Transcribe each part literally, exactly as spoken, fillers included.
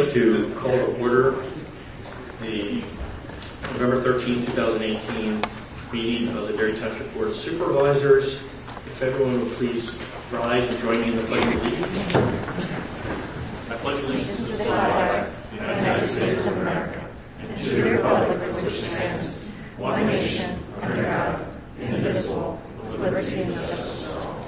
like to call to order the November thirteenth, twenty eighteen meeting of the Berry Township Board of Supervisors. If everyone would please rise and join me in the Pledge of Allegiance. I pledge allegiance to the flag of the United States of America and to the republic for which it stands, one nation, under God, indivisible, with liberty and justice for all.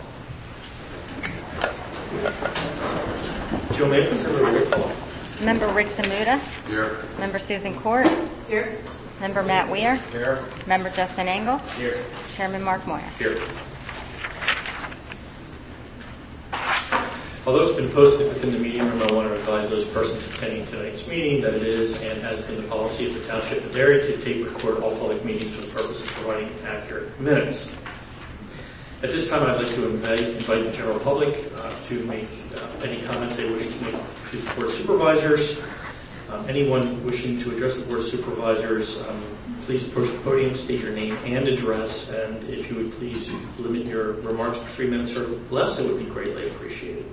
Joe Mason, for the roll call. Member Rick Samuda. Here. Member Susan Court. Here. Member Matt Weir. Here. Member Justin Engel. Here. Chairman Mark Moyer. Here. Although it's been posted within the meeting room, I want to advise those persons attending tonight's meeting that it is and has been the policy of the Township of Berry to tape record all public meetings for the purpose of providing accurate minutes. At this time, I'd like to invite, invite the general public uh, to make uh, any comments they wish to make to the Board of Supervisors. Um, anyone wishing to address the Board of Supervisors, um, please approach the podium, state your name and address, and if you would please limit your remarks to three minutes or less, it would be greatly appreciated.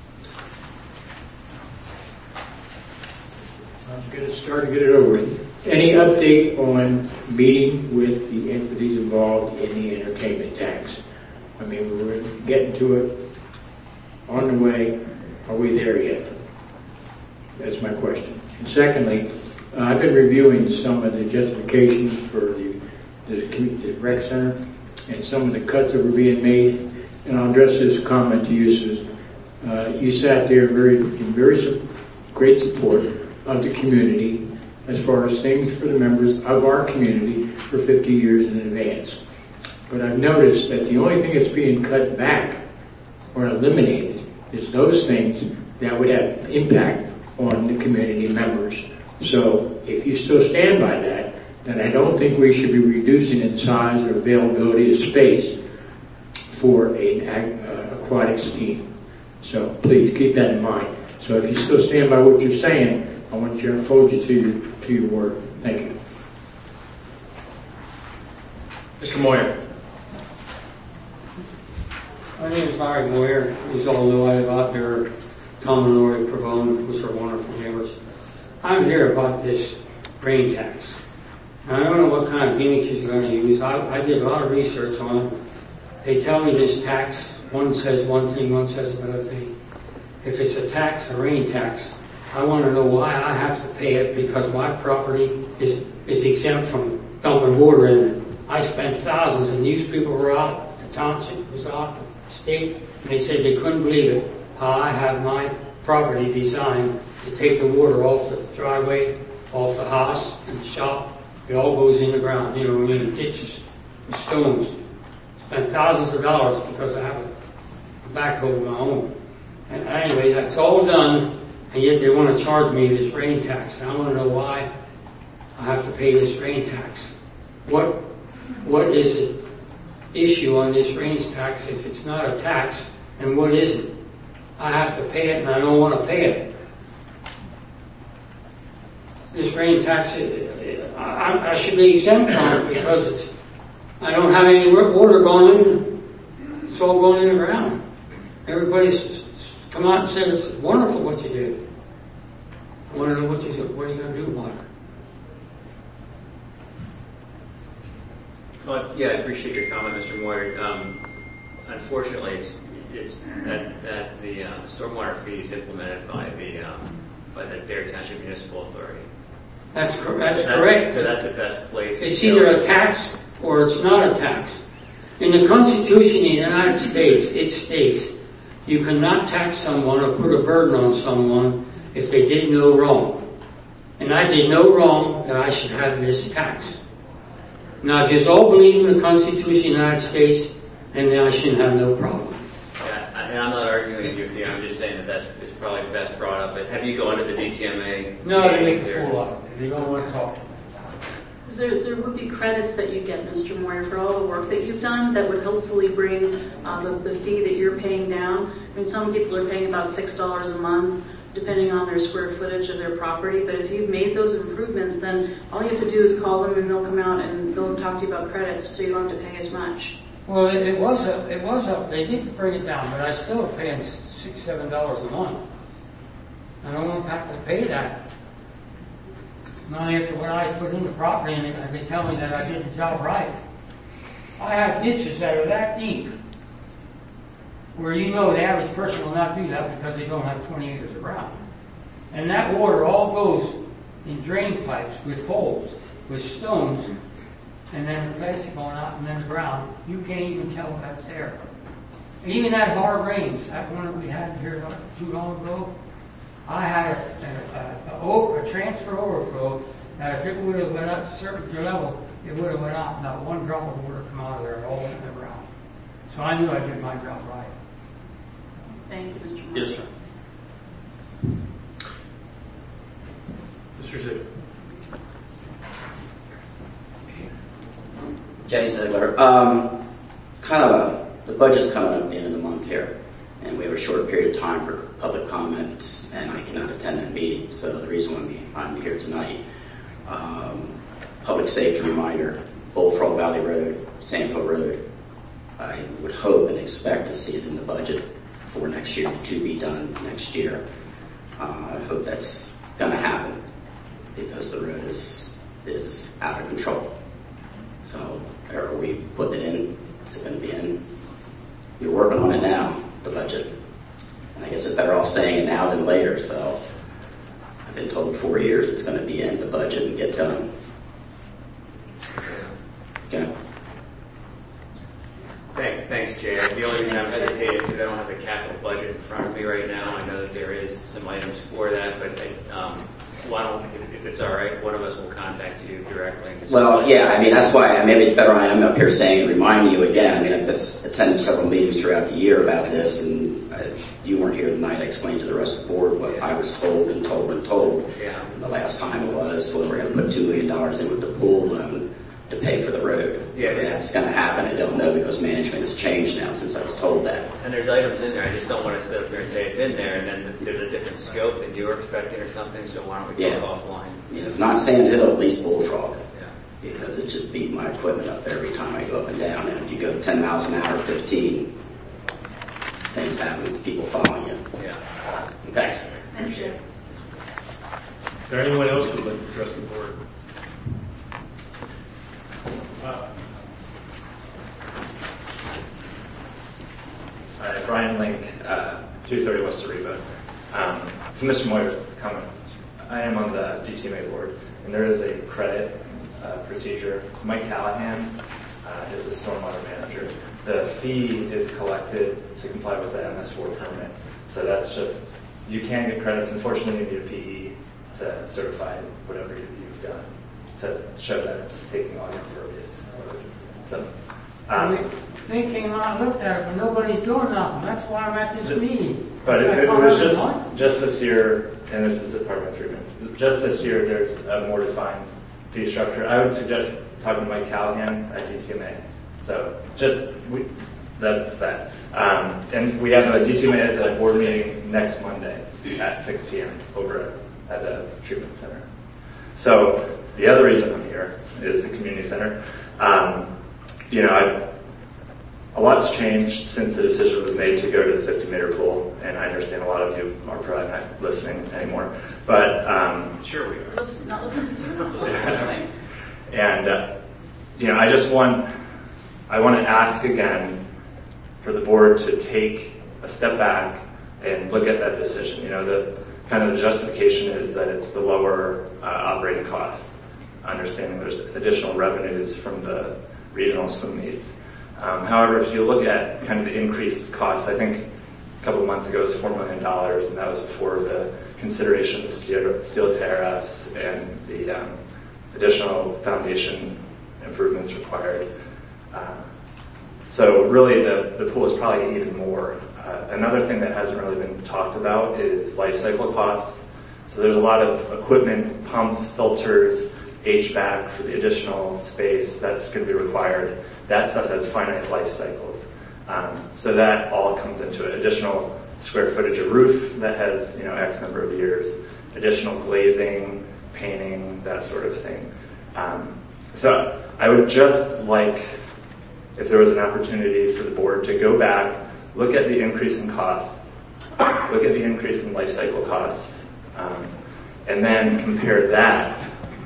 I'm going to start to get it over with. Any update on meeting with the entities involved in the entertainment tax? I mean, we're getting to it on the way. Are we there yet? That's my question. And secondly, uh, I've been reviewing some of the justifications for the, the, the rec center and some of the cuts that were being made. And I'll address this comment to you, Susan. Uh, you sat there very, in very su- great support of the community as far as things for the members of our community for fifty years in advance. But I've noticed that the only thing that's being cut back or eliminated is those things that would have impact on the community members. So if you still stand by that, then I don't think we should be reducing in size or availability of space for an uh, aquatics team. So please keep that in mind. So if you still stand by what you're saying, I want you to hold you to your, to your word. Thank you. Mister Moyer. My name is Larry Moyer. As all know, I live out there, Tom and Lori Provone, which are wonderful neighbors. I'm here about this rain tax. Now, I don't know what kind of gimmicks you're going to use. I, I did a lot of research on it. They tell me this tax, one says one thing, one says another thing. If it's a tax, a rain tax, I want to know why I have to pay it because my property is, is exempt from dumping water in it. I spent thousands, and these people were out, the township was out, the state, and they said they couldn't believe it, how I have my property designed to take the water off the driveway, off the house, and the shop. It all goes in the ground, you know, in the ditches, the stones. Spent thousands of dollars because I have a backhoe of my own. And anyway, that's all done. And yet they want to charge me this rain tax. And I want to know why I have to pay this rain tax. What what is the issue on this rain tax if it's not a tax? And what is it? I have to pay it, and I don't want to pay it. This rain tax, I, I should be exempt from it because it's, I don't have any water going in. It's all going in the ground. Everybody's come out and said it's wonderful what you do. I want to know what you do. What are you going to do about it? Well, yeah, I appreciate your comment, Mister Moyer. Um, unfortunately, it's, it's that, that the uh, stormwater fee is implemented by the um, by the Berry Township Municipal Authority. That's, cor- that's, that's correct. So that's the best place. It's either a tax or it's not a tax. In the Constitution of the United States, it states you cannot tax someone or put a burden on someone if they did no wrong. And I did no wrong that I should have this tax. Now, if you all believe in the Constitution of the United States, then I shouldn't have no problem. Yeah, and I'm not arguing with you here. I'm just saying that that's it's probably best brought up. But have you gone to the D T M A? No, they make a fool out of it. They don't want to talk. There, there would be credits that you get, Mister Moyer, for all the work that you've done that would hopefully bring uh, the, the fee that you're paying down. I mean, some people are paying about six dollars a month, depending on their square footage of their property. But if you've made those improvements, then all you have to do is call them and they'll come out and they'll talk to you about credits so you don't have to pay as much. Well, it, it was up. It was up. They did bring it down, but I still paying six, seven dollars a month. I don't want to have to pay that not after what I put in the property, and they- they tell me that I did the job right. I have ditches that are that deep, where you know the average person will not do that because they don't have twenty acres of ground. And that water all goes in drain pipes with holes, with stones, and then the beds going out and then the ground. You can't even tell that's there. And even that hard rains, that one that we had here not too long ago, I had a, a, a, a, a transfer overflow that if it would have went up a certain level, it would have went out. Not one drop of water come out of there, all in the ground. So I knew I did my job right. Thank you, Mister Moore. Yes, sir. Mister Ziegler. Jay Ziegler. Um, kind of a, the budget's coming up at the end of the month here, and we have a short period of time for public comment, and I cannot attend that meeting. So the reason why I'm here tonight, um, public safety reminder, Bullfrog Valley Road, Sandhill Road. I would hope and expect to see it in the budget for next year to be done next year. Uh, I hope that's going to happen because the road is is out of control. So are we putting it in? Is it going to be in? You're working on it now, the budget. And I guess it's better off saying it now than later. So I've been told four years it's going to be in the budget and get done. Okay. Thanks, thanks, Jay. The only reason I'm hesitating is because I don't have the capital budget in front of me right now. I know that there is some items for that, but um, why don't, if, if it's all right, one of us will contact you directly. Well, yeah, I mean, that's why maybe it's better I am up here saying, reminding you again. I mean, I've attended several meetings throughout the year about this, and uh, you weren't here tonight. I explained to the rest of the board what I was told and told and told. Yeah. The last time it was, well, we're going to put two million dollars in with the pool loan to pay for the road. Yeah, and that's going to happen. I don't know because management has changed now since I was told that. And there's items in there. I just don't want to sit up there and say it's in there, and then there's a different scope that you were expecting or something. So why don't we Yeah. talk offline? You know, if not Sand Hill, at least Bullfrog. Yeah. Because it just beat my equipment up every time I go up and down. And if you go ten miles an hour, fifteen, things happen with people following you. Yeah. Thanks. Thank you. Is there anyone else who would like to address the board? Uh, Hi, Brian Link, uh, two thirty West Ariba. Um, to Mister Moyer's comment, I am on the D T M A board, and there is a credit uh, procedure. Mike Callahan uh, is the stormwater manager. The fee is collected to comply with the M S four permit. So that's just, you can get credits. Unfortunately, you need a P E to certify whatever you've done to show that it's taking all your impervious. So, um, They came out and looked at it, but nobody's doing nothing. That's why I'm at this meeting. but it, it That's all was I just, want. just this year, and this is Department of Treatment, just this year there's a more defined fee structure. I would suggest talking to Mike Callahan at D T M A. So just, we, that's that. Um, and we have a D T M A at the board meeting next Monday at six p.m. over at the treatment center. So the other reason I'm here is the community center. Um, you know, I've, a lot's changed since the decision was made to go to the fifty meter pool, and I understand a lot of you are probably not listening anymore. But um, Sure we are. Listen, not listening to you. and uh, you know, I just want I want to ask again for the board to take a step back and look at that decision. You know, the kind of the justification is that it's the lower uh, operating costs. Understanding there's additional revenues from the regional swim meets. Um, however, if you look at kind of the increased costs, I think a couple of months ago it was four million dollars, and that was before the consideration of steel, steel tariffs and the um, additional foundation improvements required. Uh, so really the, the pool is probably even more. Uh, another thing that hasn't really been talked about is life cycle costs. So there's a lot of equipment, pumps, filters, H V A C for the additional space that's going to be required. That stuff has finite life cycles. Um, so that all comes into it. Additional square footage of roof that has, you know, X number of years. Additional glazing, painting, that sort of thing. Um, so I would just like, if there was an opportunity for the board to go back, look at the increase in costs, look at the increase in life cycle costs, um, and then compare that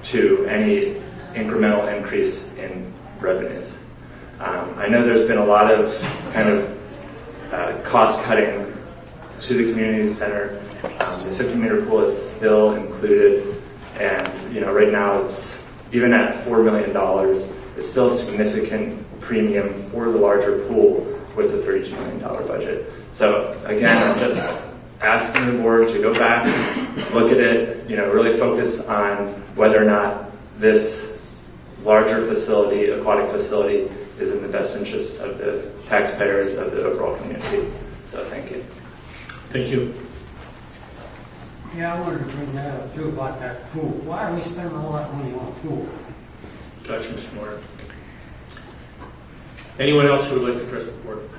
to any incremental increase in revenues. Um, I know there's been a lot of kind of uh, cost cutting to the community center. Um, the fifty meter pool is still included, and you know right now it's even at four million dollars, it's still a significant premium for the larger pool with the thirty-two million dollars budget. So again, I'm just asking the board to go back, look at it, you know, really focus on whether or not this larger facility, aquatic facility, is in the best interest of the taxpayers of the overall community. So thank you. Thank you. Yeah, I wanted to bring that up too about that pool. Why are we spending all that money on a pool? Gotcha, Mister Moore. Anyone else who would like to address the board?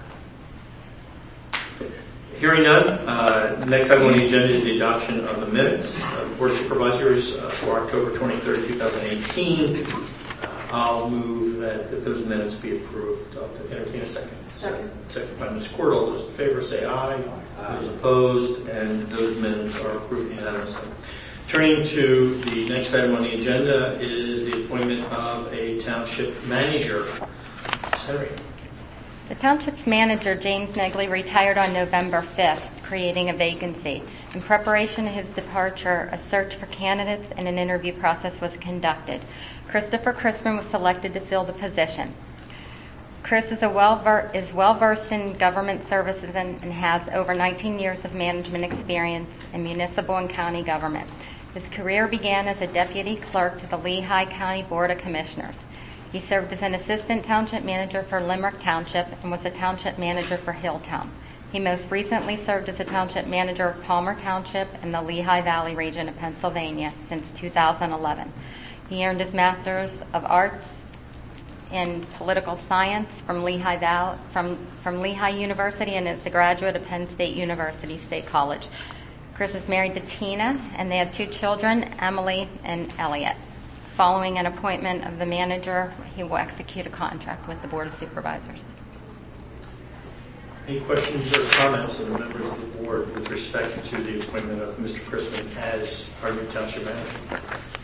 Hearing none, uh, next item on the agenda is the adoption of the minutes of the Board of Supervisors uh, for October twenty-third, two thousand eighteen. Uh, I'll move that, that those minutes be approved. I'll entertain a second. Second. Second by Miz Court. All those in favor say aye. Aye. Those opposed, and those minutes are approved unanimously. Turning to the next item on the agenda is the appointment of a township manager. Henry. The township's manager, James Negley, retired on November fifth, creating a vacancy. In preparation of his departure, a search for candidates and an interview process was conducted. Christopher Crispin was selected to fill the position. Chris is, a well ver- is well-versed in government services and, and has over nineteen years of management experience in municipal and county government. His career began as a deputy clerk to the Lehigh County Board of Commissioners. He served as an assistant township manager for Limerick Township and was a township manager for Hilltown. He most recently served as a township manager of Palmer Township in the Lehigh Valley region of Pennsylvania since two thousand eleven. He earned his Master's of Arts in Political Science from Lehigh, Val- from, from Lehigh University and is a graduate of Penn State University State College. Chris is married to Tina, and they have two children, Emily and Elliot. Following an appointment of the manager, he will execute a contract with the Board of Supervisors. Any questions or comments of the members of the board with respect to the appointment of Mister Crispin as our new township manager?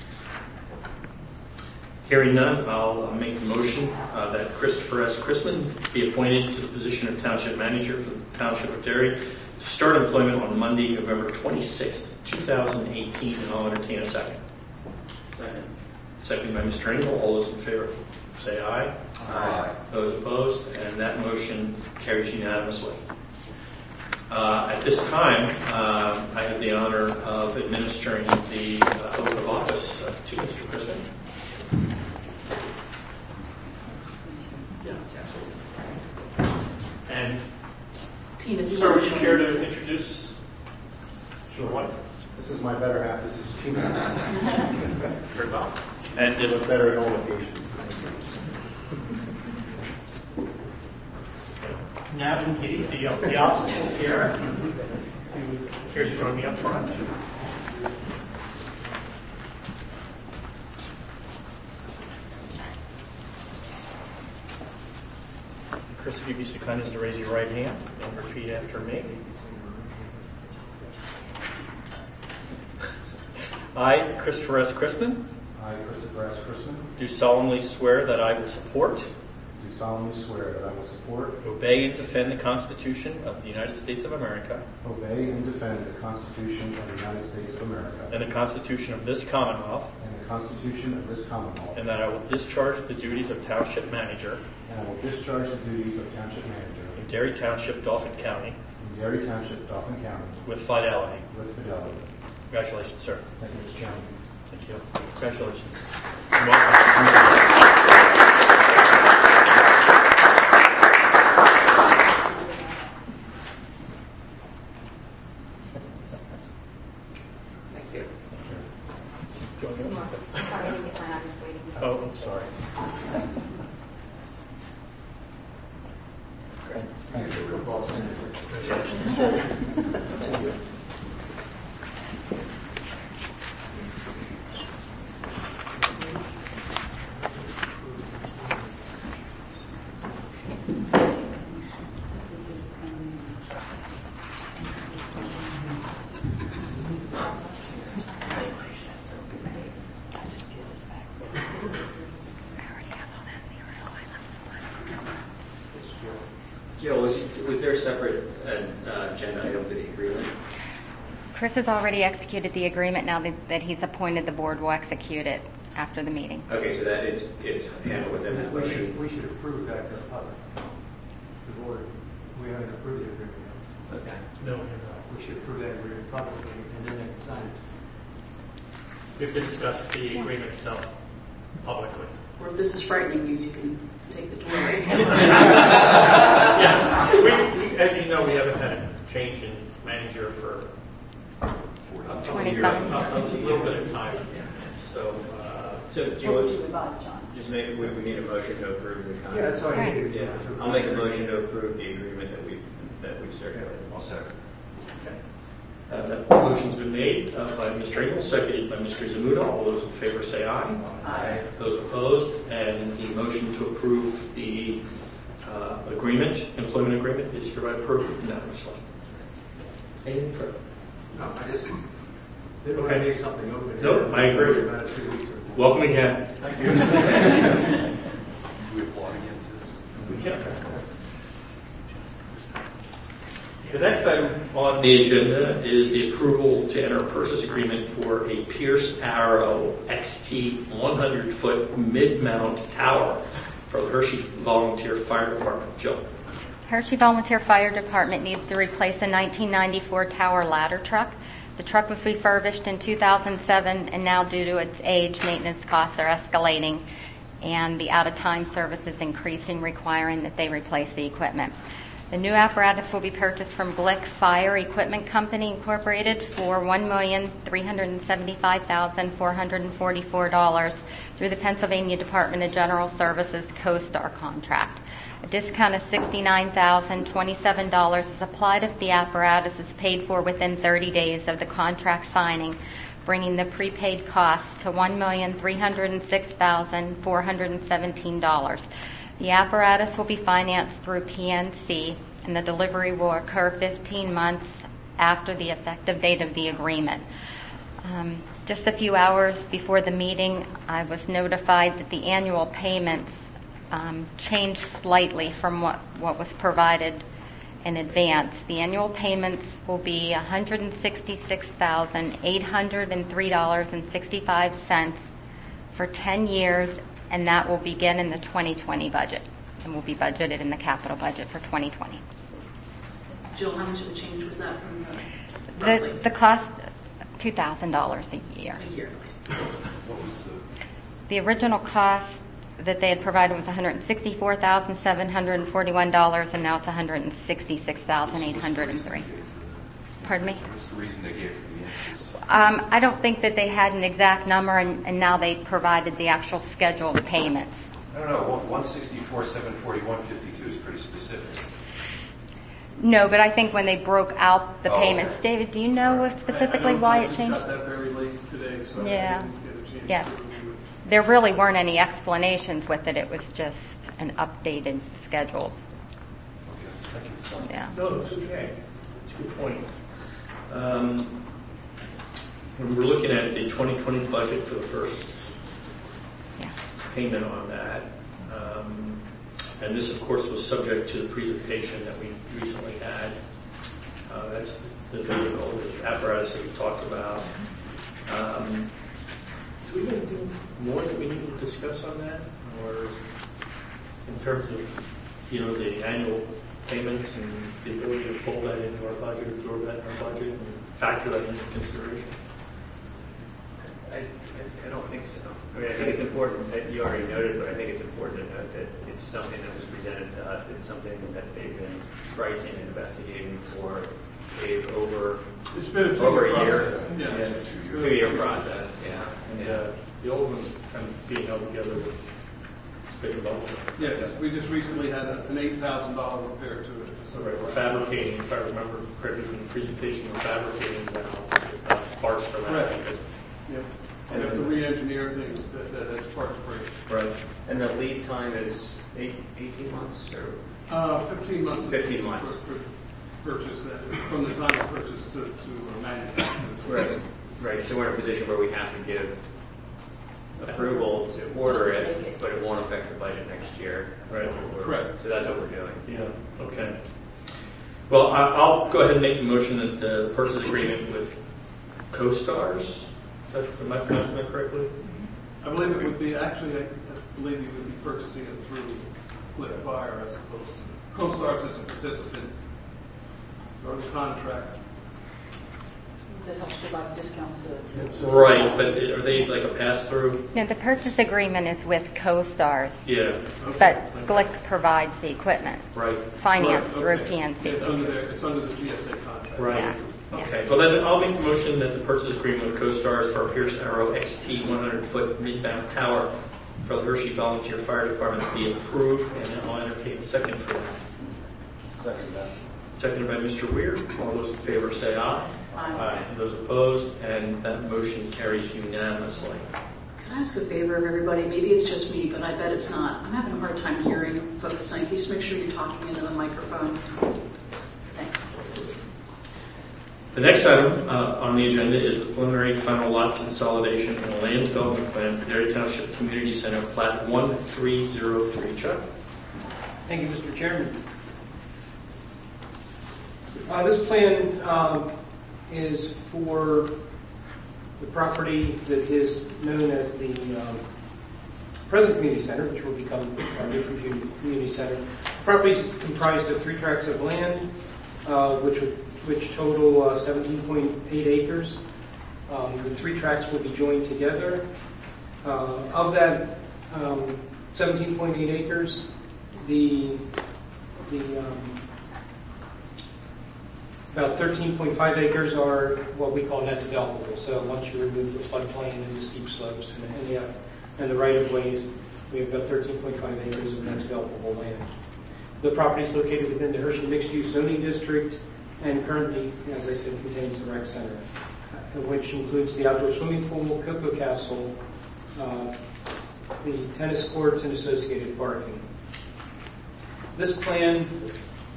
Hearing none, I'll uh, make the motion uh, that Christopher S. Crispin be appointed to the position of township manager for the Township of Derry to start employment on Monday, November twenty-sixth, two thousand eighteen, and I'll entertain a second. Second. Second by Mister Engel. All those in favor say aye. Aye. Those opposed, and that motion carries unanimously. Uh, at this time, uh, I have the honor of administering the uh, oath of office uh, to Mister Crispin. Yeah, absolutely. And, Tina, do you sir, want would you to- care to introduce your wife? This is my better half. This is Tina. Very well. And It if, looks better in all occasions. now, the, the, the obstacles here, here's join me up front. Chris, if you'd be so kind as to raise your right hand and repeat after me. I, Christopher S. Crispin, I, Christopher S. Crispin, do solemnly swear that I will support, do solemnly swear that I will support, obey, and defend the Constitution of the United States of America obey, and defend the Constitution of the United States of America and the Constitution of this Commonwealth, and the Constitution of this Commonwealth, and that I will discharge the duties of Township Manager and I will discharge the duties of Township Manager in Derry Township, Dauphin County, in Derry Township, Dauphin County, with fidelity. with fidelity. Congratulations, sir. Thank you, Mister Chairman. Thank you. Congratulations. You're welcome. Thank you. Oh, I'm sorry. Thank you. Jill, was, was there a separate uh, agenda item for the agreement? Chris has already executed the agreement. Now that, that he's appointed, the board will execute it after the meeting. Okay, so that is, it's handled within that We motion. should, we should approve that to the public. The board, we haven't approved the agreement yet. Okay. No, we should approve that agreement publicly, and then they can sign it. We have to discuss the agreement itself publicly. Or if this is frightening you, you can take the tour. Yeah, we, we, as you know, we haven't had a change in manager for a twenty-seven. a little bit of time. So, uh, So, do you What want would you advise, John? just make, we, we need a motion to approve the contract? Yeah, that's all I Right. needed. Yeah, I'll make a motion to approve the agreement that we, that we circulated. I'll second. okay. Uh, that motion's been made uh, by Mister Engel, seconded by Mister Zamuda. All those in favor say aye. Aye. Those opposed, and the motion to approve the uh, agreement, employment agreement, is hereby approved unanimously. Anything further? No, I just, didn't want to leave something open. Nope, I agree. About two weeks or- Welcome again. Thank you. We applaud against this. We can. The next item on the agenda is the approval to enter a purchase agreement for a Pierce Arrow X T one hundred foot mid-mount tower for the Hershey Volunteer Fire Department. Jill. Hershey Volunteer Fire Department needs to replace a nineteen ninety-four tower ladder truck. The truck was refurbished in two thousand seven, and now due to its age, maintenance costs are escalating, and the out-of-time service is increasing, requiring that they replace the equipment. The new apparatus will be purchased from Glick Fire Equipment Company, Incorporated, for one million three hundred seventy-five thousand four hundred forty-four dollars through the Pennsylvania Department of General Services CoStar contract. A discount of sixty-nine thousand twenty-seven dollars is applied if the apparatus is paid for within thirty days of the contract signing, bringing the prepaid cost to one million three hundred six thousand four hundred seventeen dollars. The apparatus will be financed through P N C, and the delivery will occur fifteen months after the effective date of the agreement. Um, just a few hours before the meeting, I was notified that the annual payments um, changed slightly from what, what was provided in advance. The annual payments will be one hundred sixty-six thousand eight hundred three dollars and sixty-five cents for ten years, and that will begin in the twenty twenty budget, and will be budgeted in the capital budget for twenty twenty. Jill, how much of a change was that from the, The, roughly? the cost, two thousand dollars a year. A year. What was the? The original cost that they had provided was one hundred sixty-four thousand seven hundred forty-one dollars, and now it's one hundred sixty-six thousand eight hundred three dollars. Pardon me? What's the reason they gave for the increase? Um, I don't think that they had an exact number, and, and now they provided the actual schedule of payments. I don't know, one sixty-four, seven forty-one, fifty-two is pretty specific. No, but I think when they broke out the Oh, payments, okay. David, do you know specifically why it changed? I got that very late today, so Yeah. I didn't get a chance Yes. to review it. There really weren't any explanations with it. It was just an updated schedule. Okay, thank you. Yeah. No, it's okay. It's a good point. Um, when we're looking at the twenty twenty budget for the first Yeah. payment on that, um, and this, of course, was subject to the presentation that we recently had. Uh, that's the vehicle, the apparatus that we talked about. Um, do we have anything more that we need to discuss on that, or in terms of, you know, the annual payments and the ability to pull that into our budget, absorb that in our budget, and factor that into consideration? I, I I don't think so. I mean, I think it's important, that you already noted, but I think it's important to note that it's something that was presented to us. It's something that they've been pricing and investigating for a, over, It's been a over a two-year year. process. Yeah. Yeah, two-year process, yeah. And uh, the old one's kind of being held together with big bubble. Yes, we just recently had a- an eight thousand dollar repair to it. So right, we're fabricating, if I remember correctly from the presentation, we're fabricating now uh, parts for that. Correct. because- Yep. We have to re-engineer things that, that as parts break. Right. And the lead time is eight, eighteen months, or? Uh, fifteen months. fifteen months. For, for purchase, uh, from the time of purchase to, to uh, manufacture. Right, right, so we're in a position where we have to give approval to order it, but it won't affect the budget next year. Right. Correct. So that's what we're doing. Yeah, okay. Well, I- I'll go ahead and make the motion that the purchase agreement with CoStars, am I pronouncing that correctly? I believe it would be, actually, I I believe you would be purchasing it through Lit Fire as opposed to, CoStarz as a participant or the contract. That helps provide discounts to. Right, but are they like a pass-through? No, the purchase agreement is with CoStars, Yeah. but Glick provides the equipment, Right. financed through Okay. P N C. It's under their, it's under the G S A contract. Right. Yeah. Okay, well then I'll make the motion that the purchase agreement with CoStars for our Pierce Arrow X T one hundred foot midbound tower for the Hershey Volunteer Fire Department be approved, and I'll entertain a second for that. Second that. Seconded by Mister Weir. All those in favor say aye. Aye. And those opposed, and that motion carries unanimously. Can I ask a favor of everybody? Maybe it's just me, but I bet it's not. I'm having a hard time hearing folks tonight. Please make sure you're talking into the microphone. Thanks. The next item uh, on the agenda is the preliminary final lot consolidation and land development plan for Dairy Township Community Center, plat one three zero three. Chuck? Thank you, Mister Chairman. Uh, This plan um, is for the property that is known as the um, present community center, which will become our new community community center. The property is comprised of three tracts of land, uh, which which total uh, seventeen point eight acres. Um, the three tracts will be joined together. Uh, of that um, seventeen point eight acres, the the um, about thirteen point five acres are what we call net developable. So once you remove the floodplain and the steep slopes and, and, the, and the right-of-ways, we have about thirteen point five acres of net developable land. The property is located within the Hershey Mixed-Use Zoning District and currently, as I said, contains the rec center, which includes the outdoor swimming pool, Cocoa Castle, uh, the tennis courts, and associated parking. This plan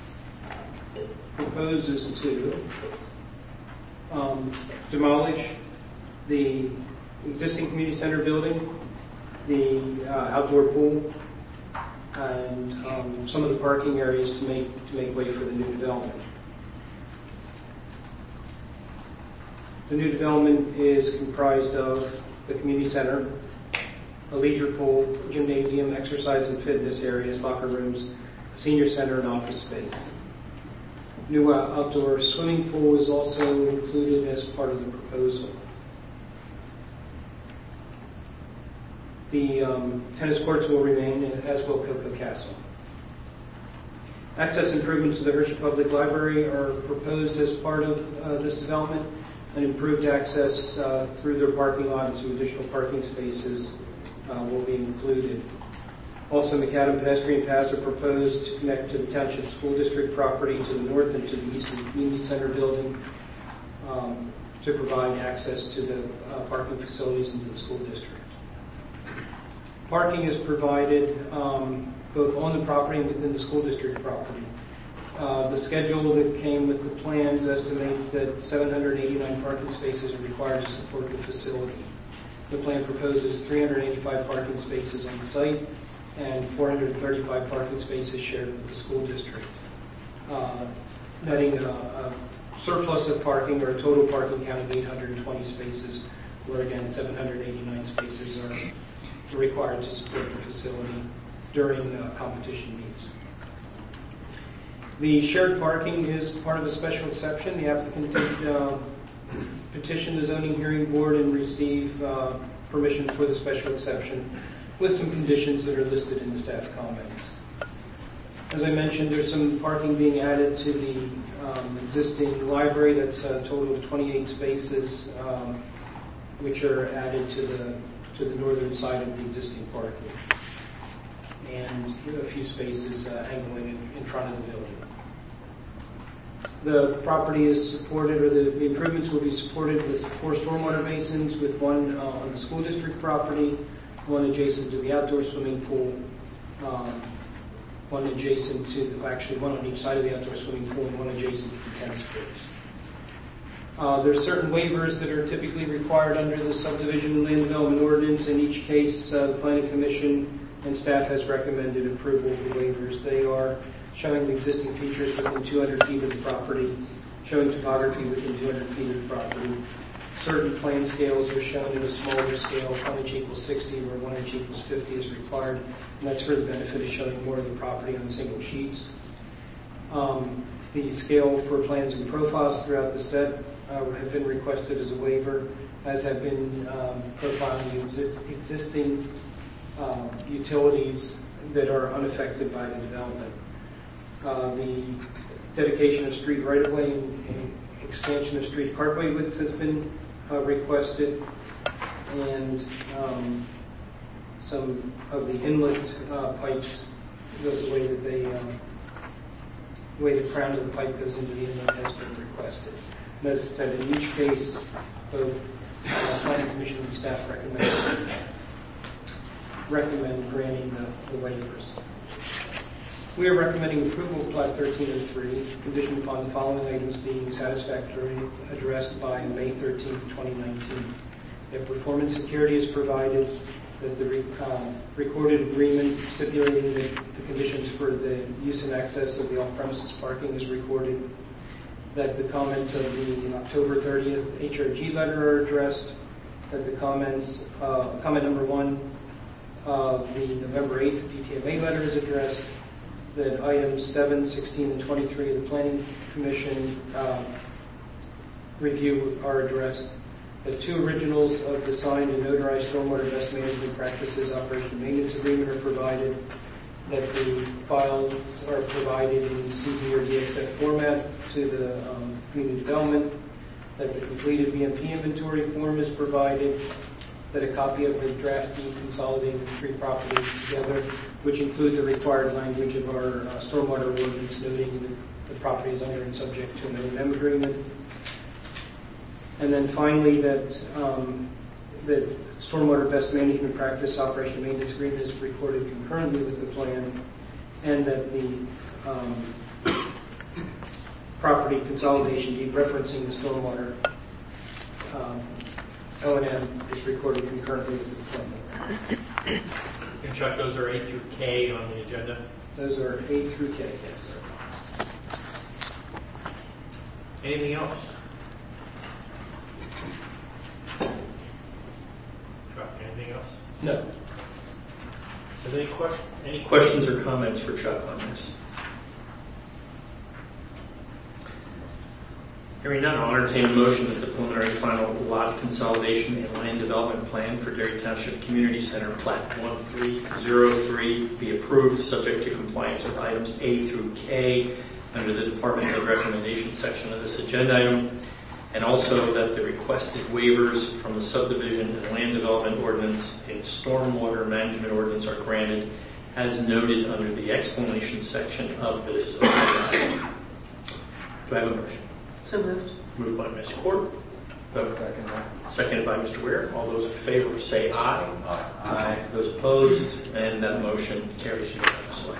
proposes to um, demolish the existing community center building, the uh, outdoor pool, and um, some of the parking areas to make to make way for the new development. The new development is comprised of the community center, a leisure pool, gymnasium, exercise and fitness areas, locker rooms, senior center, and office space. New uh, outdoor swimming pool is also included as part of the proposal. The um, tennis courts will remain, as will Cocoa Castle. Access improvements to the Hershey Public Library are proposed as part of uh, this development, and improved access uh, through their parking lot and some additional parking spaces uh, will be included. Also, macadam pedestrian paths are proposed to connect to the Township School District property to the north and to the east of the Community Center building um, to provide access to the uh, parking facilities into the school district. Parking is provided um, both on the property and within the school district property. Uh, the schedule that came with the plans estimates that seven hundred eighty-nine parking spaces are required to support the facility. The plan proposes three hundred eighty-five parking spaces on the site and four hundred thirty-five parking spaces shared with the school district, uh, netting a, a surplus of parking or a total parking count of eight hundred twenty spaces, where again seven hundred eighty-nine spaces are required to support the facility during uh, competition meets. The shared parking is part of a special exception. The applicant did uh, petition the zoning hearing board and receive uh, permission for the special exception, with some conditions that are listed in the staff comments. As I mentioned, there's some parking being added to the um, existing library. That's a total of twenty-eight spaces, um, which are added to the to the northern side of the existing parking, and a few spaces uh, angling in, in front of the building. The property is supported, or the, the improvements will be supported with four stormwater basins, with one uh, on the school district property, one adjacent to the outdoor swimming pool, um, one adjacent to, the, actually one on each side of the outdoor swimming pool, and one adjacent to the tennis courts. Uh, There are certain waivers that are typically required under the subdivision and land development ordinance. In each case, uh, the Planning Commission and staff has recommended approval of the waivers. They are showing the existing features within two hundred feet of the property, showing topography within two hundred feet of the property. Certain plan scales are shown in a smaller scale, one inch equals sixty, where one inch equals fifty is required, and that's for the benefit of showing more of the property on single sheets. Um, the scale for plans and profiles throughout the set uh, have been requested as a waiver, as have been um, profiling the exi- existing um, utilities that are unaffected by the development. Uh, the dedication of street right-of-way and, and expansion of street parkway width has been uh, requested, and um, some of the inlet uh, pipes, the, the way that they, um, the way the crown of the pipe goes into the inlet has been requested. Notice that in each case, both uh, Planning Commission and staff recommend recommend granting the, the waivers. We are recommending approval of Plat thirteen oh three, conditioned upon the following items being satisfactorily addressed by May thirteenth, twenty nineteen. That performance security is provided, that the re, uh, recorded agreement stipulating that the conditions for the use and access of the off-premises parking is recorded, that the comments of the October thirtieth H R G letter are addressed, that the comments, uh, comment number one of the November eighth D T M A letter is addressed, that items seven, sixteen, and twenty-three of the Planning Commission uh, review are addressed, that two originals of the signed and notarized stormwater best management practices operation and maintenance agreement are provided, that the files are provided in C D or D X F format to the um, community development, that the completed B M P inventory form is provided, that a copy of the draft deed consolidating the three properties together, which include the required language of our uh, stormwater ordinance noting that the property is under and subject to an O and M agreement. And then finally, that um, that stormwater best management practice operation maintenance agreement is recorded concurrently with the plan, and that the um, property consolidation deed referencing the stormwater um, O and M is recorded concurrently with the plan. And Chuck, those are A through K on the agenda? Those are A through K, yes, sir. Anything else? Chuck, anything else? No. Is there any, question, any questions or comments for Chuck on this? Hearing none, I'll entertain a motion that the preliminary final lot consolidation and land development plan for Dairy Township Community Center Plat one three zero three be approved, subject to compliance with items A through K under the Department of Recommendation section of this agenda item, and also that the requested waivers from the subdivision and land development ordinance and stormwater management ordinance are granted as noted under the explanation section of this agenda item. Do I have a motion? So moved. Moved by Miz Court. Seconded by Mister Ware. All those in favor say aye. Aye. Aye. Those opposed, and that motion carries unanimously.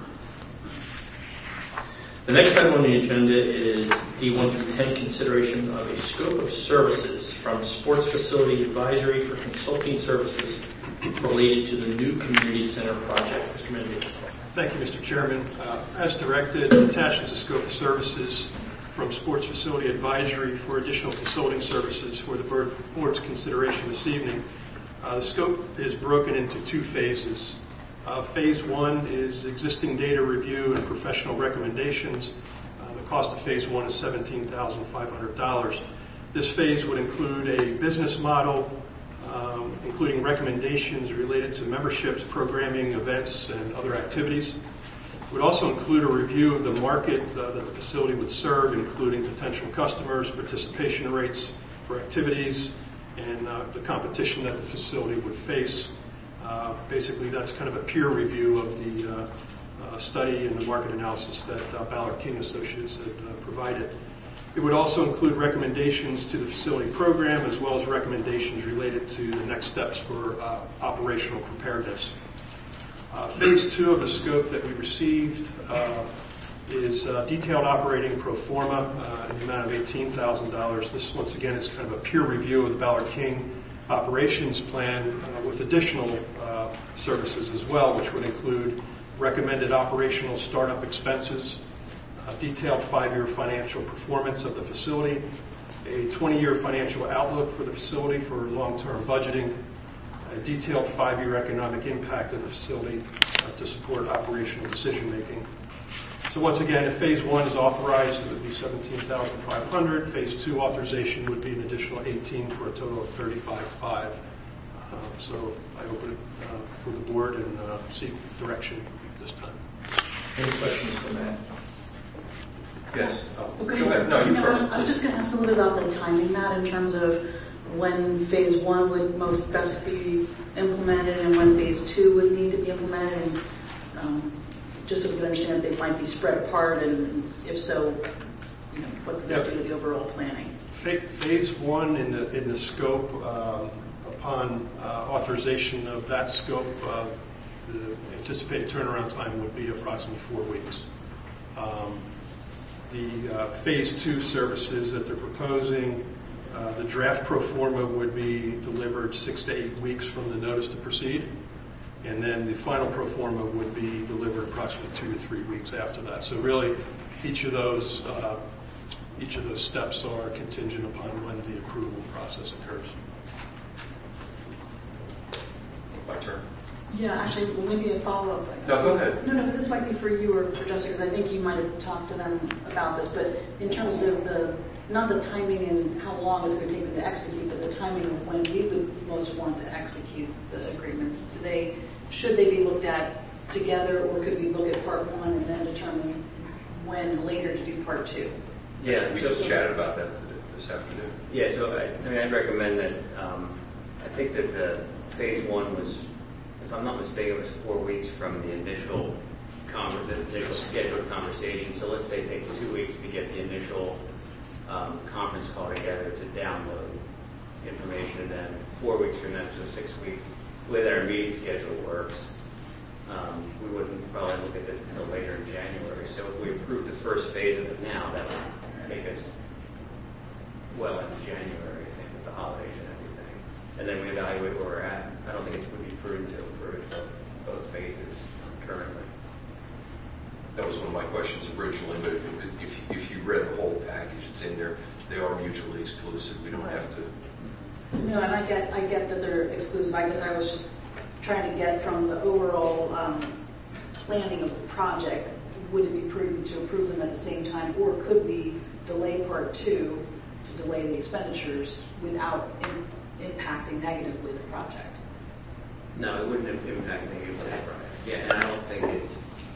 The next item on the agenda is D one through ten, consideration of a scope of services from Sports Facility Advisory for consulting services related to the new community center project. Mister Mendes. Thank you, Mister Chairman. Uh, as directed, attached is a scope of services from Sports Facility Advisory for additional consulting services for the board's consideration this evening. Uh, the scope is broken into two phases. Uh, phase one is existing data review and professional recommendations. Uh, the cost of phase one is seventeen thousand five hundred dollars. This phase would include a business model, um, including recommendations related to memberships, programming, events, and other activities. It would also include a review of the market uh, that the facility would serve, including potential customers, participation rates for activities, and uh, the competition that the facility would face. Uh, basically, that's kind of a peer review of the uh, uh, study and the market analysis that uh, Ballard King Associates had uh, provided. It would also include recommendations to the facility program, as well as recommendations related to the next steps for uh, operational preparedness. Uh, phase two of the scope that we received uh, is uh, detailed operating pro forma uh, in the amount of eighteen thousand dollars. This, once again, is kind of a peer review of the Ballard King operations plan uh, with additional uh, services as well, which would include recommended operational startup expenses, uh, detailed five-year financial performance of the facility, a twenty-year financial outlook for the facility for long-term budgeting, a detailed five-year economic impact of the facility uh, to support operational decision-making. So once again, if phase one is authorized, it would be seventeen thousand five hundred dollars. Phase two authorization would be an additional eighteen for a total of thirty-five thousand five hundred dollars. Um, so I open it uh, for the board and uh, seek direction this time. Any questions for Matt? Yes. Oh, Okay. Go ahead. No, you No, first. I was just going to ask a little bit about the timing, Matt, in terms of when phase one would most best be implemented and when phase two would need to be implemented, and um, just so we can understand if they might be spread apart, and if so, you know, what does that Yep. do to the overall planning? Fa- Phase one in the in the scope, um, upon uh, authorization of that scope, uh, the anticipated turnaround time would be approximately four weeks. Um, the uh, phase two services that they're proposing, uh, the draft pro forma would be delivered six to eight weeks from the notice to proceed. And then the final pro forma would be delivered approximately two to three weeks after that. So really, each of those uh, each of those steps are contingent upon when the approval process occurs. My turn. Yeah, actually, well, maybe a follow-up. No, go ahead. No, no, but this might be for you or for Jessica, because I think you might have talked to them about this, but in terms of the, not the timing and how long it's going to take them to execute, but the timing of when we would most want to execute the agreements. Do they, should they be looked at together, or could we look at part one and then determine when later to do part two? Yeah. We so- just chatted about that this afternoon. Yeah, so I, I mean, I'd recommend that, um, I think that the phase one was, if I'm not mistaken, it was four weeks from the initial conver- the initial scheduled conversation. So let's say it takes two weeks to get the initial um, conference call together to download information, and then four weeks from that, so six weeks, the way that our meeting schedule works, um, we wouldn't probably look at this until later in January. So if we approve the first phase of it now, that would make us well into January, I think, with the holidays and everything. And then we evaluate where we're at. I don't think it would be prudent to approve both, both phases currently. That was one of my questions originally, but if, if, if you read the whole package, it's in there. They are mutually exclusive. We don't have to. No, and I get, I get that they're exclusive. I guess I was just trying to get from the overall um, planning of the project, would it be prudent to approve them at the same time, or could we delay part two to delay the expenditures without im- impacting negatively the project? No, it wouldn't impact negatively the project. Yeah, and I don't think it's,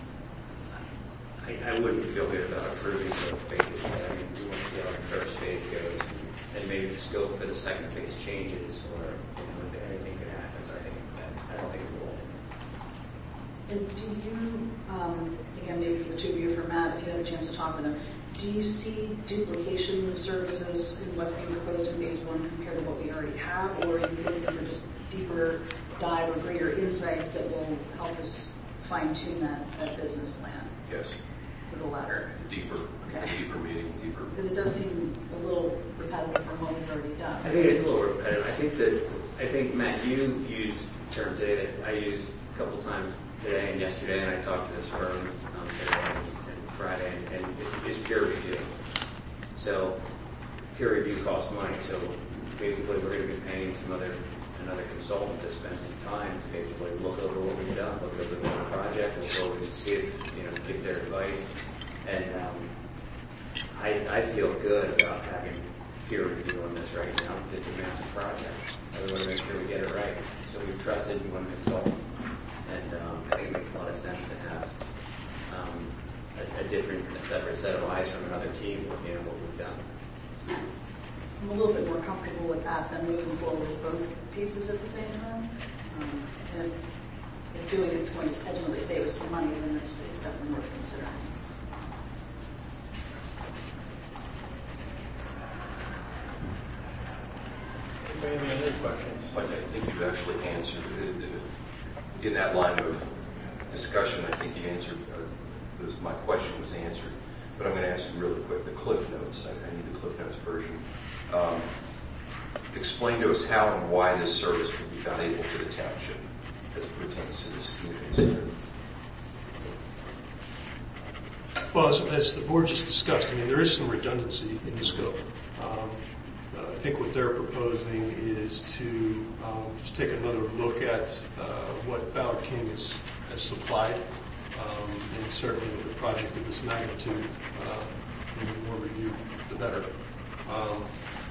I, I wouldn't feel good about approving both phases. I mean, we want to see how the first phase goes, and maybe the scope for the second phase changes, or, you know, if anything could happen, but I think, that, I don't think it will. And do you, um, again, maybe for the two of you, for Matt, if you had a chance to talk with them, do you see duplication of services in what's being proposed in phase one compared to what we already have, or are you looking for just deeper dive or greater insights that will help us fine-tune that, that business plan? Yes. For the latter. Deeper, Okay. deeper meeting, deeper. Because it does seem a little repetitive from what we've already done. I think it's a little repetitive. I think that, I think, Matt, you used a term today that I used a couple times today and yesterday, and I talked to this firm um, today and, and Friday, and, and it's, it's peer review. So peer review costs money. So basically, we're going to be paying some other another consultant to spend some time to basically look over what we've done, look over the project, look over and see if, you know, give their advice. And um, I, I feel good about having peer review on this right now. It's a massive project. And we want to make sure we get it right. So we've trusted one consultant. And um, I think it makes a lot of sense to have um, a, a different, a separate set of eyes from another team looking at what we've done. I'm a little bit more comfortable with that than moving forward with both pieces at the same time. Um, and if, if doing it's going to ultimately save us some money, then it's, it's definitely worth considering. Any other questions? But I think you've actually answered it. In that line of discussion, I think you answered uh, because my question was answered. But I'm going to ask you really quick, the Cliff Notes. I, I need the Cliff Notes version. Um, explain to us how and why this service would be valuable to the township as it pertains to this community center. Well, as, as the board just discussed, I mean, there is some redundancy in the scope. Um, uh, I think what they're proposing is to um, just take another look at uh, what Ballard King has, has supplied, um, and certainly with a project of this magnitude, uh, the more review, the better. Um,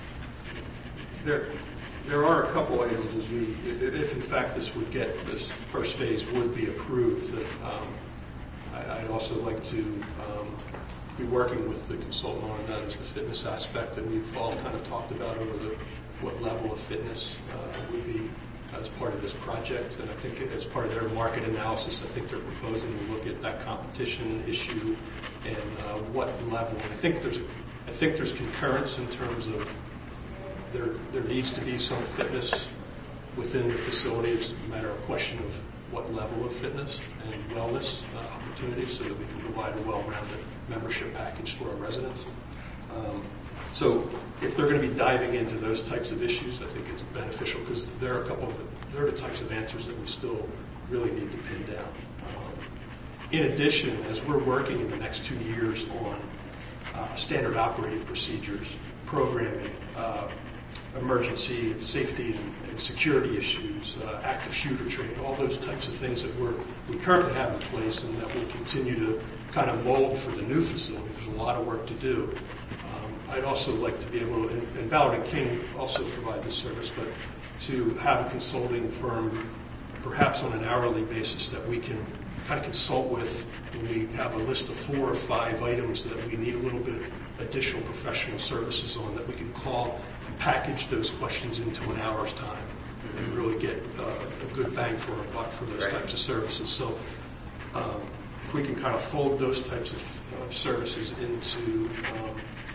there, there are a couple items as we, if, if in fact this would get, this first phase would be approved, that um, I, I'd also like to um, be working with the consultant on that is the fitness aspect that we've all kind of talked about over the, what level of fitness uh, would be as part of this project. And I think as part of their market analysis, I think they're proposing to look at that competition issue and uh, what level. I think there's, I think there's concurrence in terms of there, there needs to be some fitness within the facility. It's a matter of question of what level of fitness and wellness uh, opportunities so that we can provide a well-rounded membership package for our residents. Um, so if they're going to be diving into those types of issues, I think it's beneficial because there are a couple of the, there are the types of answers that we still really need to pin down. Um, in addition, as we're working in the next two years on uh, standard operating procedures, programming, uh, emergency and safety and, and security issues, uh, active shooter training, all those types of things that we're, we currently have in place and that will continue to kind of mold for the new facility. There's a lot of work to do. Um, I'd also like to be able, and, and Ballard and King also provide this service, but to have a consulting firm, perhaps on an hourly basis, that we can kind of consult with when we have a list of four or five items that we need a little bit additional professional services on, that we can call package those questions into an hour's time and really get uh, a good bang for our buck for those right. types of services. So um, if we can kind of fold those types of uh, services into um,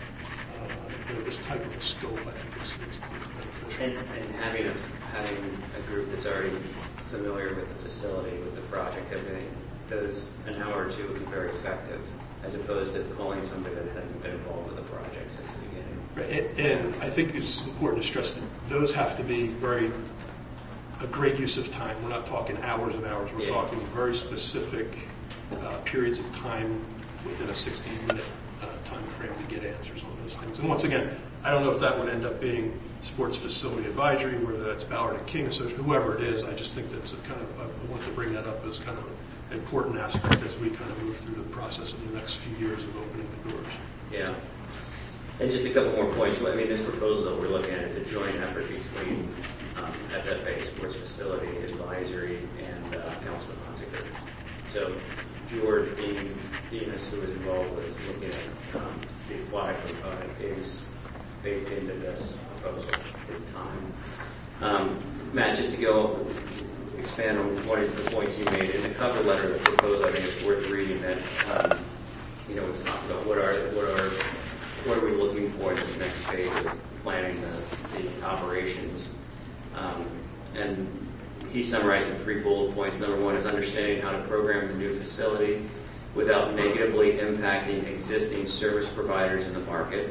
uh, this type of a scope, I think it's, it's, it's beneficial. And, and having, a, having a group that's already familiar with the facility, with the project, everything, does an hour or two would be very effective, as opposed to calling somebody that hasn't been involved with the project since the beginning. And, and I think it's important to stress that those have to be very, a great use of time. We're not talking hours and hours. We're yeah. talking very specific uh, periods of time within a sixty minute uh, time frame to get answers on those things. And once again, I don't know if that would end up being Sports Facility Advisory, whether that's Ballard and King, so whoever it is. I just think that's a kind of, I want to bring that up as kind of an important aspect as we kind of move through the process in the next few years of opening the doors. Yeah. And just a couple more points. I mean, this proposal that we're looking at is a joint effort between um, F F A, Sports Facility Advisory, and uh, Councilman Hunziker. So George being Demas, who is involved with looking at um, the aquatic component, is baked into this proposal at this time. Um, Matt, just to go expand on one of the points you made in the cover letter, the proposal, I think it's worth reading that. Um, you know, we talked about what are what are what are we looking for in this next phase of planning the, the operations. Um, and he summarized in three bullet points. Number one is understanding how to program the new facility without negatively impacting existing service providers in the market.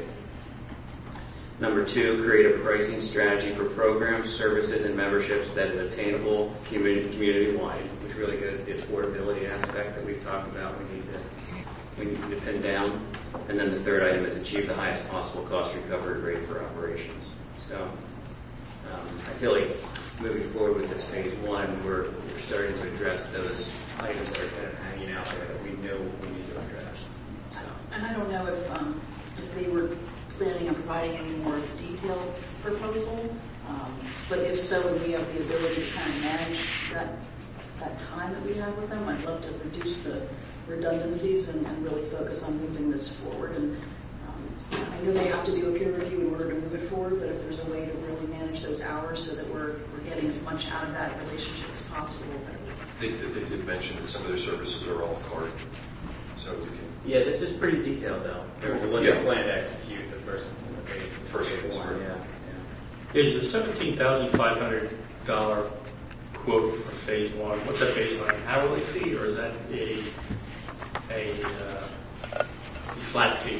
Number two, create a pricing strategy for programs, services, and memberships that is attainable community, community-wide, which really goes to the affordability aspect that we've talked about. We need to we need to pin down. And then the third item is achieve the highest possible cost recovery rate for operations. So um, I feel like moving forward with this phase one, we're, we're starting to address those items that are kind of hanging out there that we know we need to address. So. And I don't know if, um, if they were planning on providing any more detailed proposal, um, but if so, and we have the ability to kind of manage that that time that we have with them, I'd love to reduce the redundancies and, and really focus on moving this forward. And um, I know they have to do a peer review in order to move it forward, but if there's a way to really manage those hours so that we're, we're getting as much out of that relationship as possible. They, they did mention that some of their services are a la carte, so we can... Yeah, this is pretty detailed, though. They're the ones yeah. that plan to execute the first the first one. Yeah, yeah. Is the seventeen thousand five hundred dollars quote for phase one, what's that based on, an hourly fee, or is that a a uh, flat fee.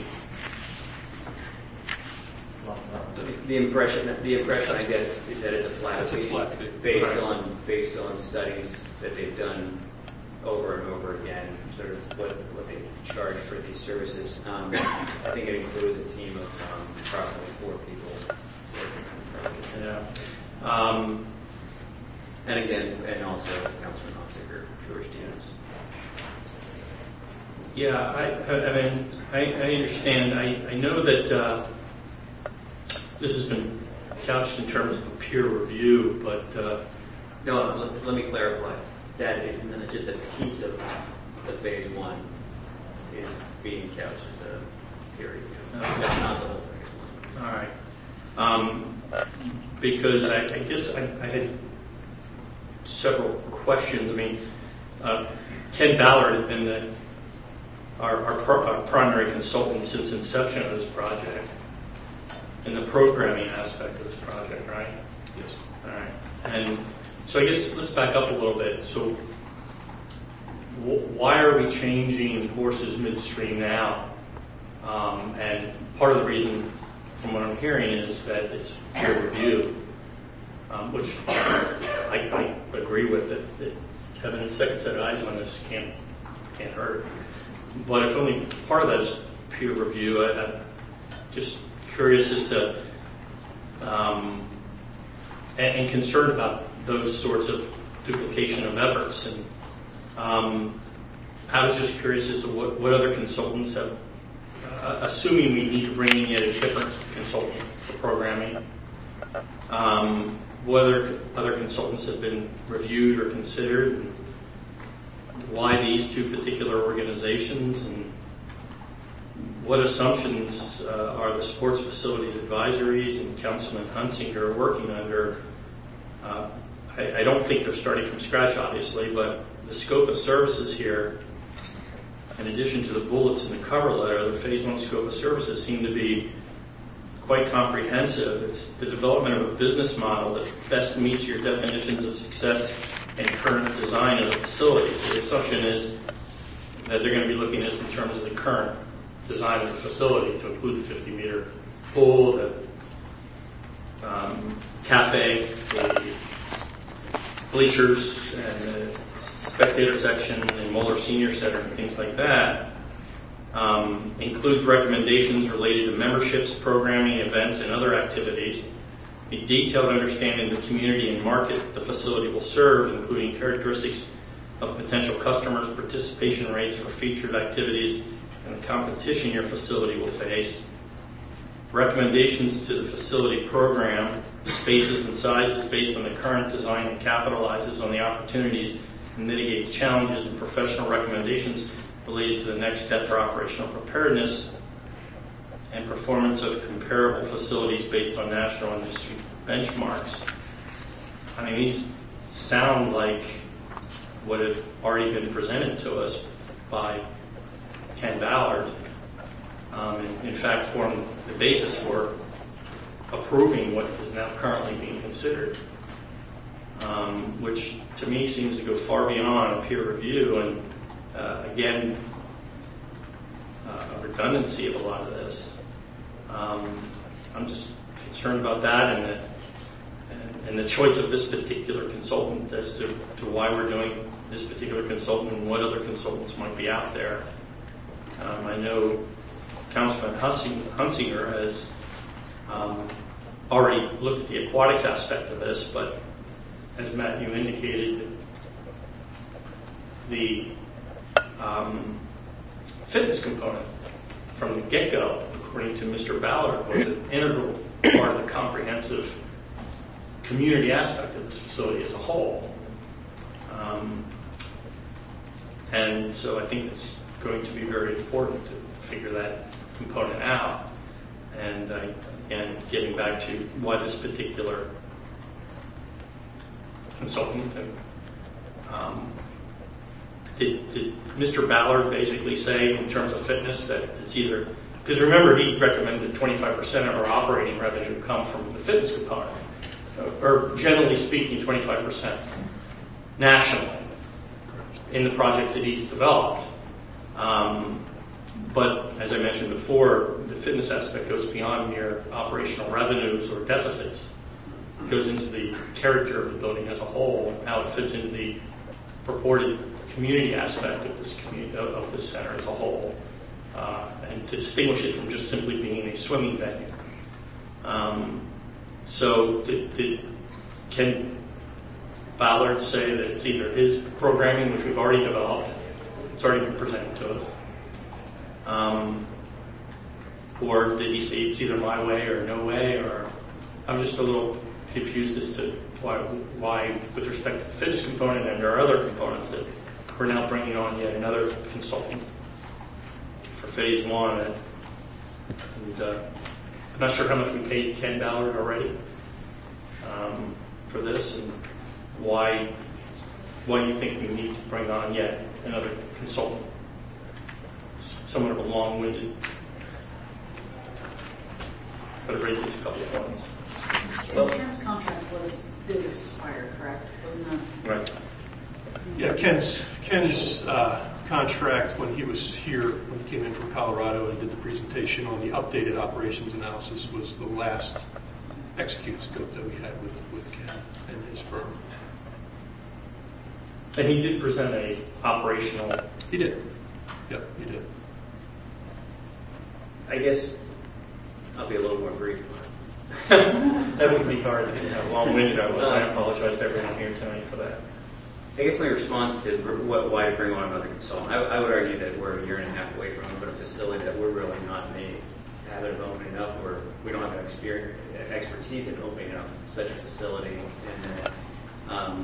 The impression, the impression I get is that it's a flat It's a fee, flat fee. based Right. on, based on studies that they've done over and over again, sort of what, what they charge for these services. Um, I think it includes a team of um, approximately four people working on the project. Yeah. Um, And again, and also Councilman Hunziker, George Deans. Yeah, I, I I mean, I, I understand. I, I know that uh, this has been couched in terms of a peer review, but uh, No, let, let me clarify. That is not just a piece of the phase one is being couched as a peer review. Okay. That's not the whole phase one. all right. Um, because I, I guess I, I had several questions. I mean, uh, Ken Ballard has been the, our, our, pro, our primary consultant since inception of this project in the programming aspect of this project, right? Yes. All right. And so I guess let's back up a little bit. So w- why are we changing horses midstream now? Um, and part of the reason, from what I'm hearing, is that it's peer review, um, which I, I agree with. That, that having a second set of eyes on this can't can't hurt. But if only part of that is peer review, I, I'm just curious as to um, and, and concerned about those sorts of duplication of efforts. And um, I was just curious as to what, what other consultants have, uh, assuming we need to bring in yet a different consultant for programming, um, whether other consultants have been reviewed or considered, and why these two particular organizations, and what assumptions uh, are the sports facilities advisories and Councilman Hunsinger working under. Uh, I, I don't think they're starting from scratch, obviously, but the scope of services here, in addition to the bullets in the cover letter, the phase one scope of services seem to be quite comprehensive. It's the development of a business model that best meets your definitions of success and current design of the facility. So the assumption is that they're going to be looking at this in terms of the current design of the facility, to include the fifty meter pool, the um, cafe, the bleachers, and the spectator section, and Moeller Senior Center, and things like that. Um, includes recommendations related to memberships, programming, events, and other activities. A detailed understanding of the community and market the facility will serve, including characteristics of potential customers, participation rates for featured activities, and the competition your facility will face. Recommendations to the facility program, spaces and sizes based on the current design, and capitalizes on the opportunities and mitigates challenges, and professional recommendations related to the next step for operational preparedness and performance of comparable facilities based on national industry benchmarks. I mean, these sound like what have already been presented to us by Ken Ballard, um, and in fact form the basis for approving what is now currently being considered, um, which to me seems to go far beyond peer review and uh, again uh, a redundancy of a lot of this. Um, I'm just concerned about that, and the, and, and the choice of this particular consultant as to, to why we're doing this particular consultant and what other consultants might be out there. Um, I know Councilman Hunsinger has um, already looked at the aquatics aspect of this, but as Matt, you indicated, the um, fitness component from the get-go, according to Mister Ballard, was an integral part of the comprehensive community aspect of this facility as a whole. Um, and so I think it's going to be very important to figure that component out. And uh, again, getting back to why this particular consultant, um, did, did Mister Ballard basically say in terms of fitness that it's either, because remember he recommended twenty-five percent of our operating revenue come from the fitness component, or generally speaking twenty-five percent nationally in the projects that he's developed. Um, but as I mentioned before, the fitness aspect goes beyond mere operational revenues or deficits. It goes into the character of the building as a whole, and how it fits into the purported community aspect of this community, of this center as a whole, uh, and to distinguish it from just simply being a swimming venue. Um, so did, did, can Ballard say that it's either his programming, which we've already developed, it's already been presented to us, um, or did he say it's either my way or no way? Or I'm just a little confused as to why, why with respect to the fitness component, and there are other components that we're now bringing on yet another consultant for phase one. And, and uh, I'm not sure how much we paid Ken Ballard already um, for this, and why why you think we need to bring on yet another consultant. Somewhat of a long-winded, but it raises a couple of points. Well, Ken's contract was did expire, correct? Wasn't that? Right. Yeah, Ken's Ken's uh, contract when he was here, when he came in from Colorado and did the presentation on the updated operations analysis, was the last execute scope that we had with with Ken and his firm. And he did present a operational. He did. Yep, he did. I guess I'll be a little more brief. That would be hard. You know, long-winded. I was. I apologize to everyone here tonight for that. I guess my response to what, why to bring on another consultant, I, I would argue that we're a year and a half away from opening a facility that we're really not in the habit of opening up, or we don't have the experience, expertise in opening up such a facility, and that, um,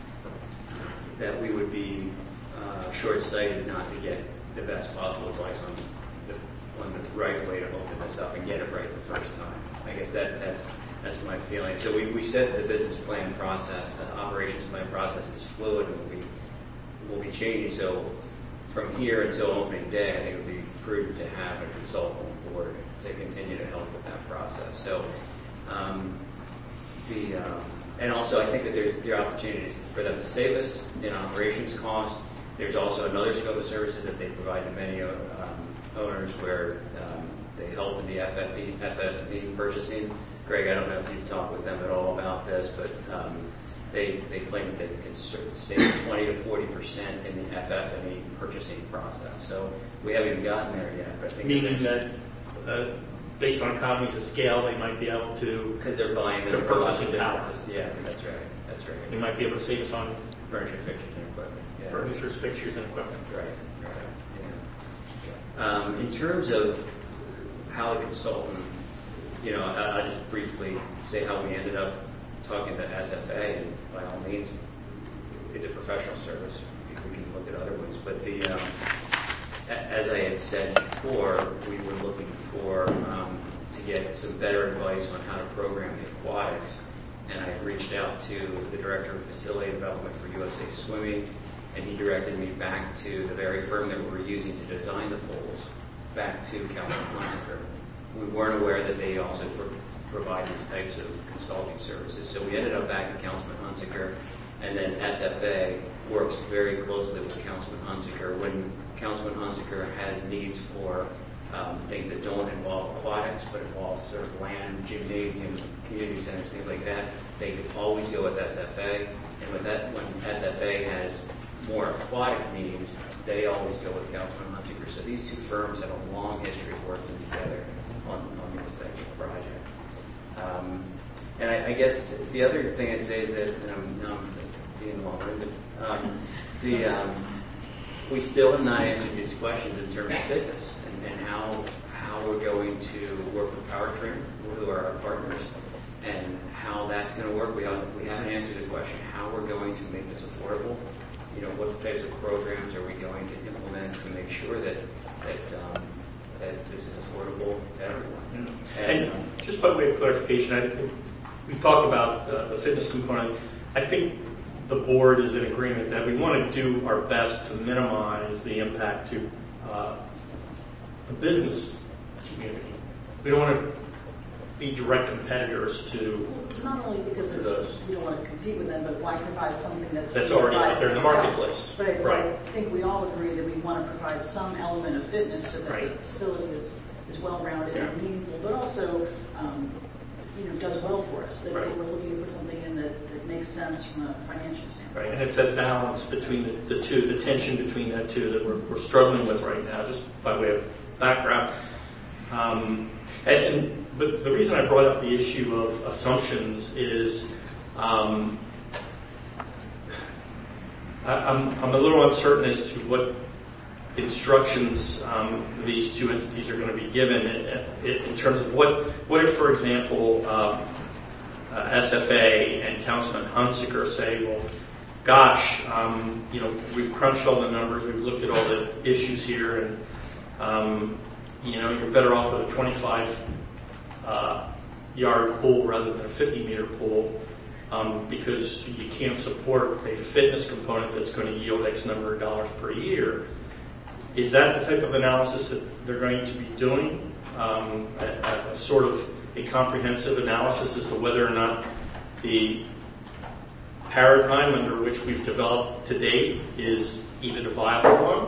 that we would be uh, short-sighted not to get the best possible advice on the, on the right way to open this up and get it right the first time. I guess that that's that's my feeling. So we, we said the business plan process, the operations plan process is fluid and will be will be changing. So from here until opening day, I think it would be prudent to have a consultant on board to continue to help with that process. So um, the um, and also I think that there's there are opportunities for them to save us in operations costs. There's also another scope of services that they provide to many um, owners where um, they help in the F F E, F F E purchasing. Greg, I don't know if you've talked with them at all about this, but um, they they claim that they can save twenty to forty percent in the F F E purchasing process. So we haven't even gotten there yet. But I think meaning that uh, based on economies of scale, they might be able to because they're buying their purchasing power. Yeah, that's right. That's right. They might be able to save us on furniture, fixtures, and equipment. Yeah. Furniture, fixtures, and equipment. Right. Right. Yeah. Um, in terms of how the consultant. You know, I'll just briefly say how we ended up talking to S F A, and by all means, it's a professional service. We can look at other ones. But the, um, as I had said before, we were looking for um, to get some better advice on how to program the aquatics, and I reached out to the director of facility development for U S A Swimming, and he directed me back to the very firm that we were using to design the pools, back to Councilman Hunsaker. We weren't aware that they also pro- provide these types of consulting services. So we ended up back at Councilman Hunsaker, and then S F A works very closely with Councilman Hunsaker. When Councilman Hunsaker has needs for um, things that don't involve aquatics, but involve sort of land, gymnasiums, community centers, things like that, they can always go with S F A. And with that, when S F A has more aquatic needs, they always go with Councilman Hunsaker. So these two firms have a long history of working together on, on this type of project. Um, and I, I guess the other thing I'd say is that, and I'm, now I'm being long-winded, um, the, um, we still have not answered these questions in terms of business and, and how how we're going to work with Powertrain, who are our partners, and how that's going to work. We haven't, we haven't answered the question how we're going to make this affordable. You know, what types of programs are we going to implement to make sure that that um, that this is affordable to everyone. Mm-hmm. And, and um, just by way of clarification, I, we talked about uh, the fitness component. I think the board is in agreement that we want to do our best to minimize the impact to uh, the business community. We don't want to be direct competitors to Not only because to it's, those. you don't want to compete with them, but why provide something that's... That's already out there in the marketplace. But I- Right. I think we all agree that we want to provide some element of fitness so that Right. the facility is, is well-rounded Yeah. and meaningful, but also, um, you know, does well for us. That Right. we're looking to put something in that, that makes sense from a financial standpoint. Right, and it's that balance between the, the two, the tension between that two that we're, we're struggling with right now, just by way of background. Um, and, and but the reason I brought up the issue of assumptions is um, I, I'm, I'm a little uncertain as to what instructions um, these two entities are going to be given in, in terms of what, what if, for example, um, uh, S F A and Councilman Hunsaker say, well, gosh, um, you know, we've crunched all the numbers, we've looked at all the issues here, and um, you know, you're better off with a twenty-five uh, yard pool rather than a fifty meter pool um, because you can't support a fitness component that's going to yield X number of dollars per year. Is that the type of analysis that they're going to be doing? Um, a, a sort of a comprehensive analysis as to whether or not the paradigm under which we've developed to date is even a viable one?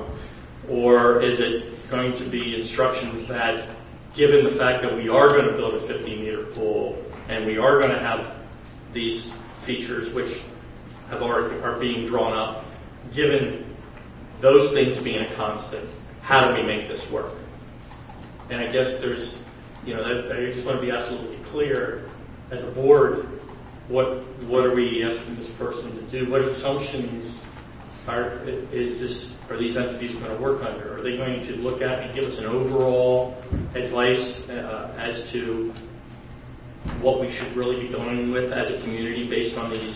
Or is it going to be instructions that, given the fact that we are going to build a fifty meter pool and we are going to have these features which have already are being drawn up, given those things being a constant, how do we make this work? And I guess there's, you know, that, I just want to be absolutely clear as a board, what what are we asking this person to do? What assumptions are is this are these entities going to work under? Are they going to look at and give us an overall advice uh, as to what we should really be going with as a community based on these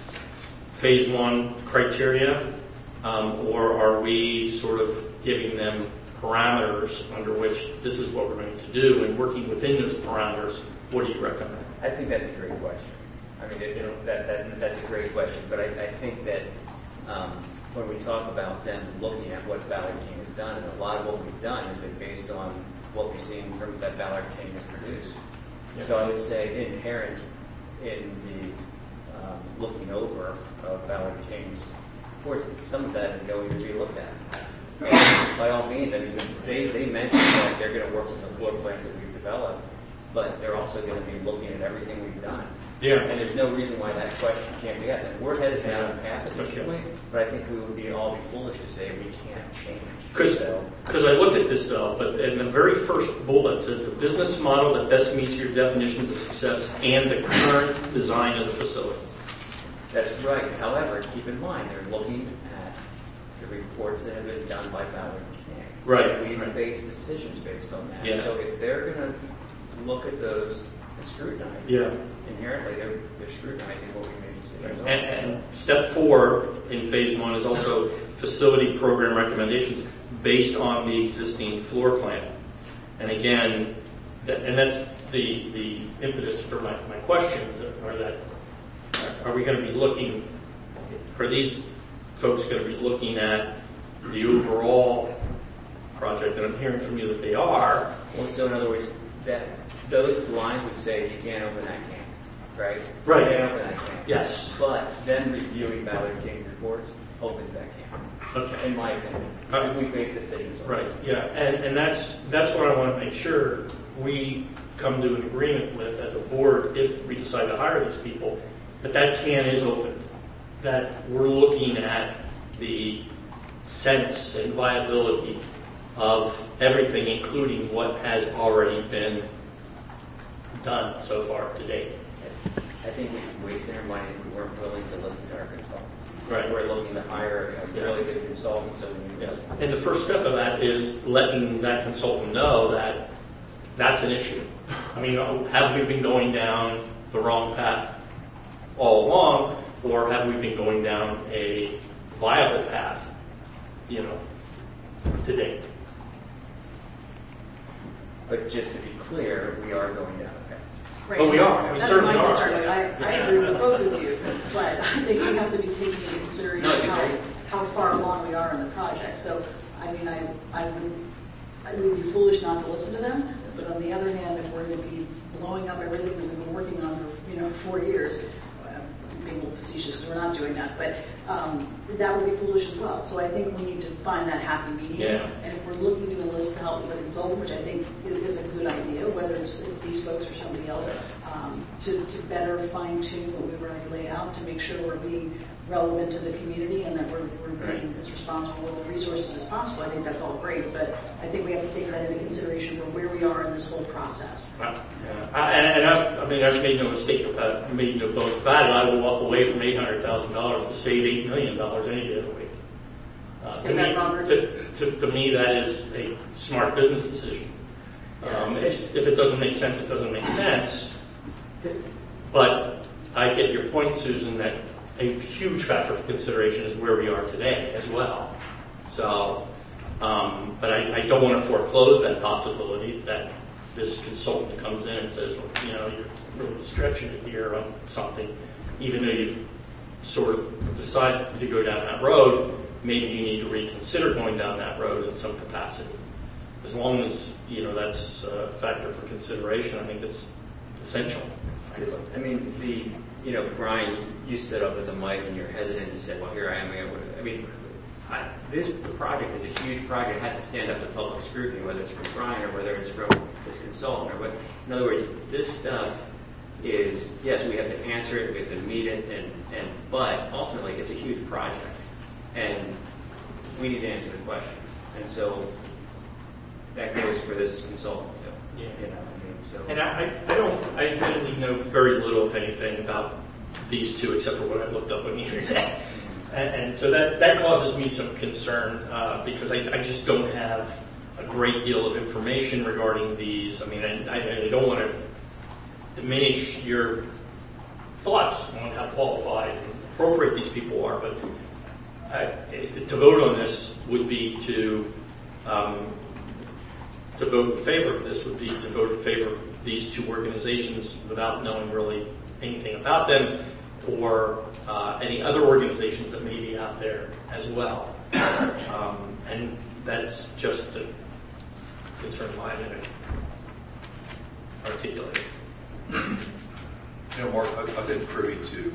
phase one criteria? Um, or are we sort of giving them parameters under which this is what we're going to do, and working within those parameters, what do you recommend? I think that's a great question. I mean, it, you know, that, that that's a great question, but I, I think that um, when we talk about them looking at what Ballard King has done, and a lot of what we've done has been based on what we've seen from that Ballard King has produced. Yeah. So I would say inherent in the um, looking over of Ballard King's course, some of that is going to be looked at. And by all means, I mean, they, they mentioned that they're going to work with the floor plan that we've developed, but they're also going to be looking at everything we've done. Yeah. And there's no reason why that question can't be asked. And we're headed down a path at this point, but I think we would be all be foolish to say we can't change. Because so, I looked at this, though, but in the very first bullet says the business model that best meets your definitions of success and the current design of the facility. That's right. However, keep in mind, they're looking at the reports that have been done by Ballard King. Right. We've right. based decisions based on that. Yeah. So if they're going to look at those and scrutinize, yeah. inherently they're, they're scrutinizing what we made decisions on. And, and step four in phase one is also facility program recommendations based on the existing floor plan. And again, that, and that's the, the impetus for my, my questions are that are we going to be looking, are these folks going to be looking at the overall project? And I'm hearing from you that they are. Well, so in other words, that those lines would say you can't open that can, right? Right. You can't open that can. Yes. But then reviewing Ballard King's reports opens that can. Okay. In my opinion. Uh, we make decisions on Right, that. yeah. And, and that's, that's what I want to make sure we come to an agreement with as a board if we decide to hire these people, that that can is open, that we're looking at the sense and viability of everything, including what has already been done so far to date. I think we could waste our money if we weren't willing to listen to our consultants. Right. We're looking to hire a really good consultant, so we Yes. And the first step of that is letting that consultant know that that's an issue. I mean, have we been going down the wrong path all along, or have we been going down a viable path, you know, to date? But just to be clear, we are going down a path. Right. Oh, we are. We That's certainly my are. concern. I, I agree with both of you, but I think we have to be taking into consideration No, you're how, right. how far along we are in the project. So, I mean, I, I would, I would be foolish not to listen to them, but on the other hand, if we're going to be blowing following up everything that we've been working on for, you know, four years. Uh, being a little facetious because we're not doing that, but um, that would be foolish as well. So I think we need to find that happy medium. Yeah. And if we're looking to enlist the help of a consultant, which I think is, is a good idea, whether it's, it's these folks or somebody else, um, to, to better fine tune what we've already laid out to make sure we're being relevant to the community and that we're, we're being as responsible with the resources as possible. I think that's all great, but I think we have to take that into consideration for where we are in this whole process. Right. Yeah. I, and and I, I mean, I've made no mistake about, made no bones about it. I will walk away from eight hundred thousand dollars to save eight million dollars any day of the week. Uh, to, me, to, to, to me, that is a smart business decision. Um, if, if it doesn't make sense, it doesn't make sense. But I get your point, Susan, that a huge factor of consideration is where we are today as well. So, um, but I, I don't want to foreclose that possibility that this consultant comes in and says, well, you know, you're really stretching it here on something, even though you've sort of decided to go down that road, maybe you need to reconsider going down that road in some capacity. As long as, you know, that's a factor for consideration, I think it's essential. I mean, the, you know, Brian, you stood up at the mic and you're hesitant and said, well, here I am. I mean, I, this project is a huge project. It has to stand up to public scrutiny, whether it's from Brian or whether it's from this consultant. Or what, in other words, this stuff is, yes, we have to answer it, we have to meet it, and, and but ultimately it's a huge project. And we need to answer the question. And so that goes for this consultant too. Yeah. You know, I mean, so. And I, I don't, I admittedly know very little, if anything, about these two, except for what I looked up on the internet. And, and so that, that causes me some concern uh, because I, I just don't have a great deal of information regarding these. I mean, I, I, I don't want to diminish your thoughts on how qualified and appropriate these people are, but I, to vote on this would be to um, to vote in favor of this would be to vote in favor of these two organizations without knowing really anything about them or uh, any other organizations that may be out there as well. Um, and that's just a concern of mine and articulated. You know, Mark, I've, I've been privy to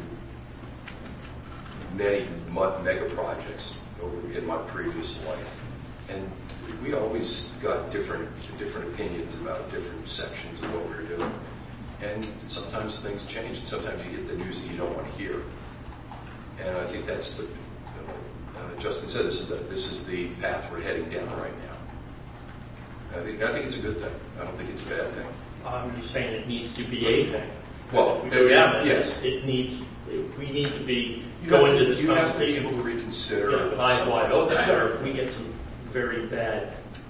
many mega projects over in my previous life, and we always got different different opinions about different sections of what we were doing. And sometimes things change, and sometimes you get the news that you don't want to hear. And I think that's the, uh, Justin said, this is the, this is the path we're heading down right now. I think I think it's a good thing. I don't think it's a bad thing. I'm just saying it needs to be a thing. Well, if we go down it, yes. it needs, we need to be, You go have into to- this you have to be conversation. able to reconsider. Yeah, with eyes wide open, or we get some very bad,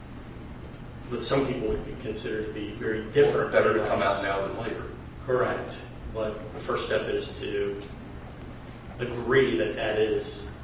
what some people would consider to be very different. Better to come out now than later. Correct. But the first step is to agree that that is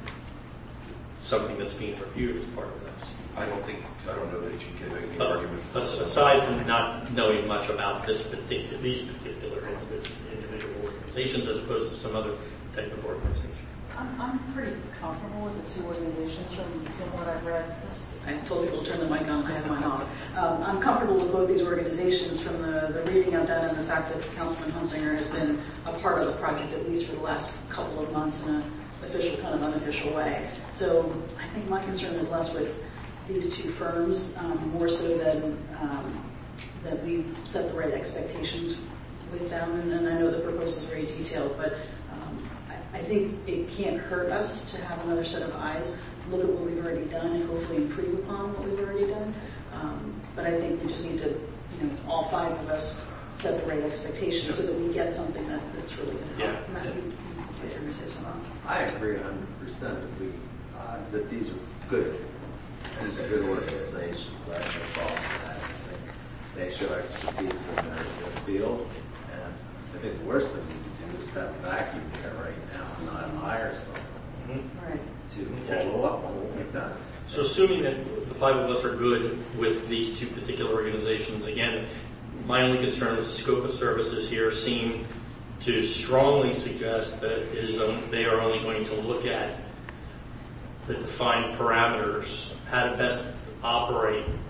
something that's being reviewed as part of this. I don't think, I don't know that you can make the But argument. aside from not knowing much about this particular, these particular individual organizations as opposed to some other type of organization. I'm, I'm pretty comfortable with the two organizations from, from what I've read. I told people to turn the mic on, I have mine off. Um, I'm comfortable with both these organizations from the, the reading I've done and the fact that Councilman Hunsinger has been a part of the project at least for the last couple of months in an official, kind of unofficial way. So I think my concern is less with these two firms, um, more so than um, that we set the right expectations with them. And, and I know the proposal is very detailed, but um, I, I think it can't hurt us to have another set of eyes, look at what we've already done, and hopefully improve upon what we've already done. Um, but I think we just need to, you know, all five of us set the right expectations so that we get something that, that's really going to help. Yeah. Matt, you, you, you say something? I agree one hundred percent that we, uh, that these are good. These are good organizations. I have no problem with that. I think they show expertise in their, their field. And I think the worst thing we can do is have a vacuum there right now and not hire someone Mm-hmm. Right. to follow up on what we've done. So assuming that the five of us are good with these two particular organizations, again, my only concern is the scope of services here seem to strongly suggest that it is on, they are only going to look at the defined parameters, how to best operate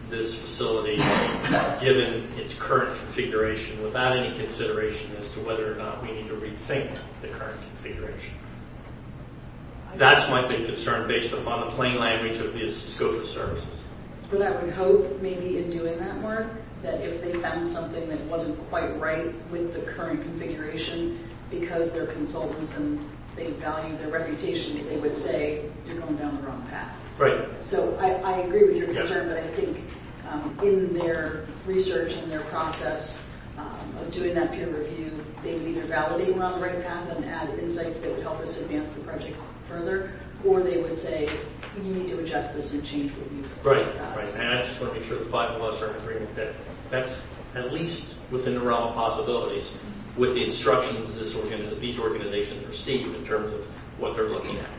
this facility given its current configuration without any consideration as to whether or not we need to rethink the current configuration. That's my big concern based upon the plain language of the scope of services. But I would hope maybe in doing that, Mark, that if they found something that wasn't quite right with the current configuration, because they're consultants and they value their reputation, they would say, you're going down the wrong path. Right. So I, I agree with your Yeah. concern, but I think um, in their research and their process um, of doing that peer review, they would either validate we're on the right path and add insights that would help us advance the project further, or they would say, you need to adjust this and change what you Right, right. And I just want to make sure the five of us are in agreement that that's at least within the realm of possibilities with the instructions this organi- these organizations receive in terms of what they're looking at.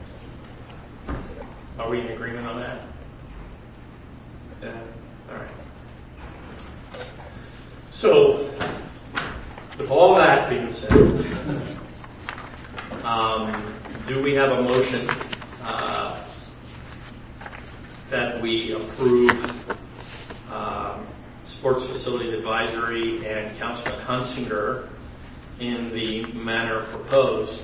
Are we in agreement on that? Yeah. All right. So, with all that being said, um, do we have a motion uh, that we approve um, Sports Facility Advisory and Councilman Hunsinger in the manner proposed?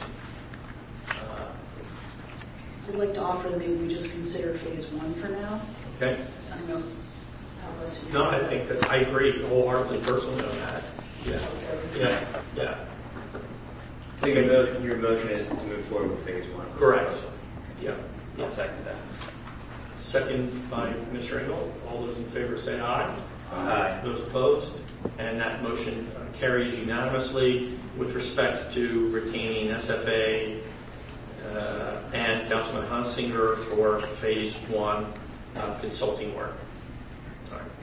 I'd like to offer that maybe we just consider phase one for now. Okay. I don't know how else you No, I think that I agree wholeheartedly personally on that. Yeah. Yeah. Yeah. So your motion, your motion is to move forward with phase one? Correct. Yeah. I'll second that. Second by Mister Engel. All those in favor say aye. Aye. Those opposed? And that motion uh, carries unanimously with respect to retaining S F A uh, and Councilman Hunsinger for phase one uh, consulting work. All right.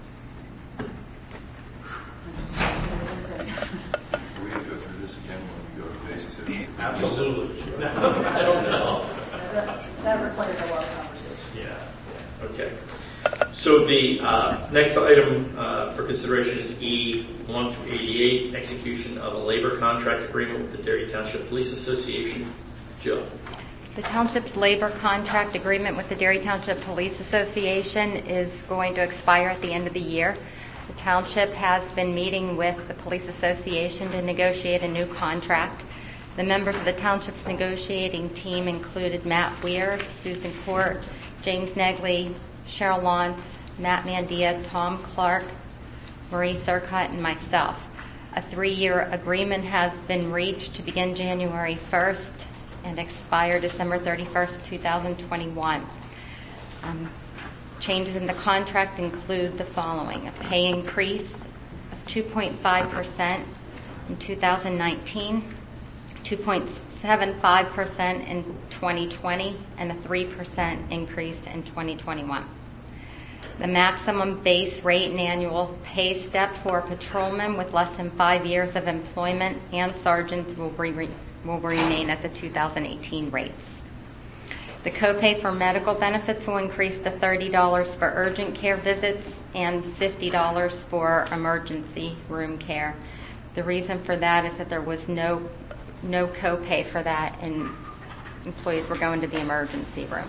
Are we going to go through this again when we go to phase two? Absolutely. I don't know. That, that requires a lot of conversation. Yeah. Okay. So the uh, next item uh, for consideration is E one through eighty-eight, execution of a labor contract agreement with the Dairy Township Police Association. Jill. The Township's labor contract agreement with the Dairy Township Police Association is going to expire at the end of the year. The Township has been meeting with the Police Association to negotiate a new contract. The members of the Township's negotiating team included Matt Weir, Susan Court, James Negley, Cheryl Lawrence, Matt Mandia, Tom Clark, Marie Thurcutt, and myself. A three-year agreement has been reached to begin January first and expire December thirty-first, two thousand twenty-one. Um, changes in the contract include the following: a pay increase of two point five percent in two thousand nineteen, two point seven five percent in twenty twenty, and a three percent increase in twenty twenty-one. The maximum base rate and annual pay step for patrolmen with less than five years of employment and sergeants will, re- will remain at the two thousand eighteen rates. The copay for medical benefits will increase to thirty dollars for urgent care visits and fifty dollars for emergency room care. The reason for that is that there was no no copay for that, and employees were going to the emergency room.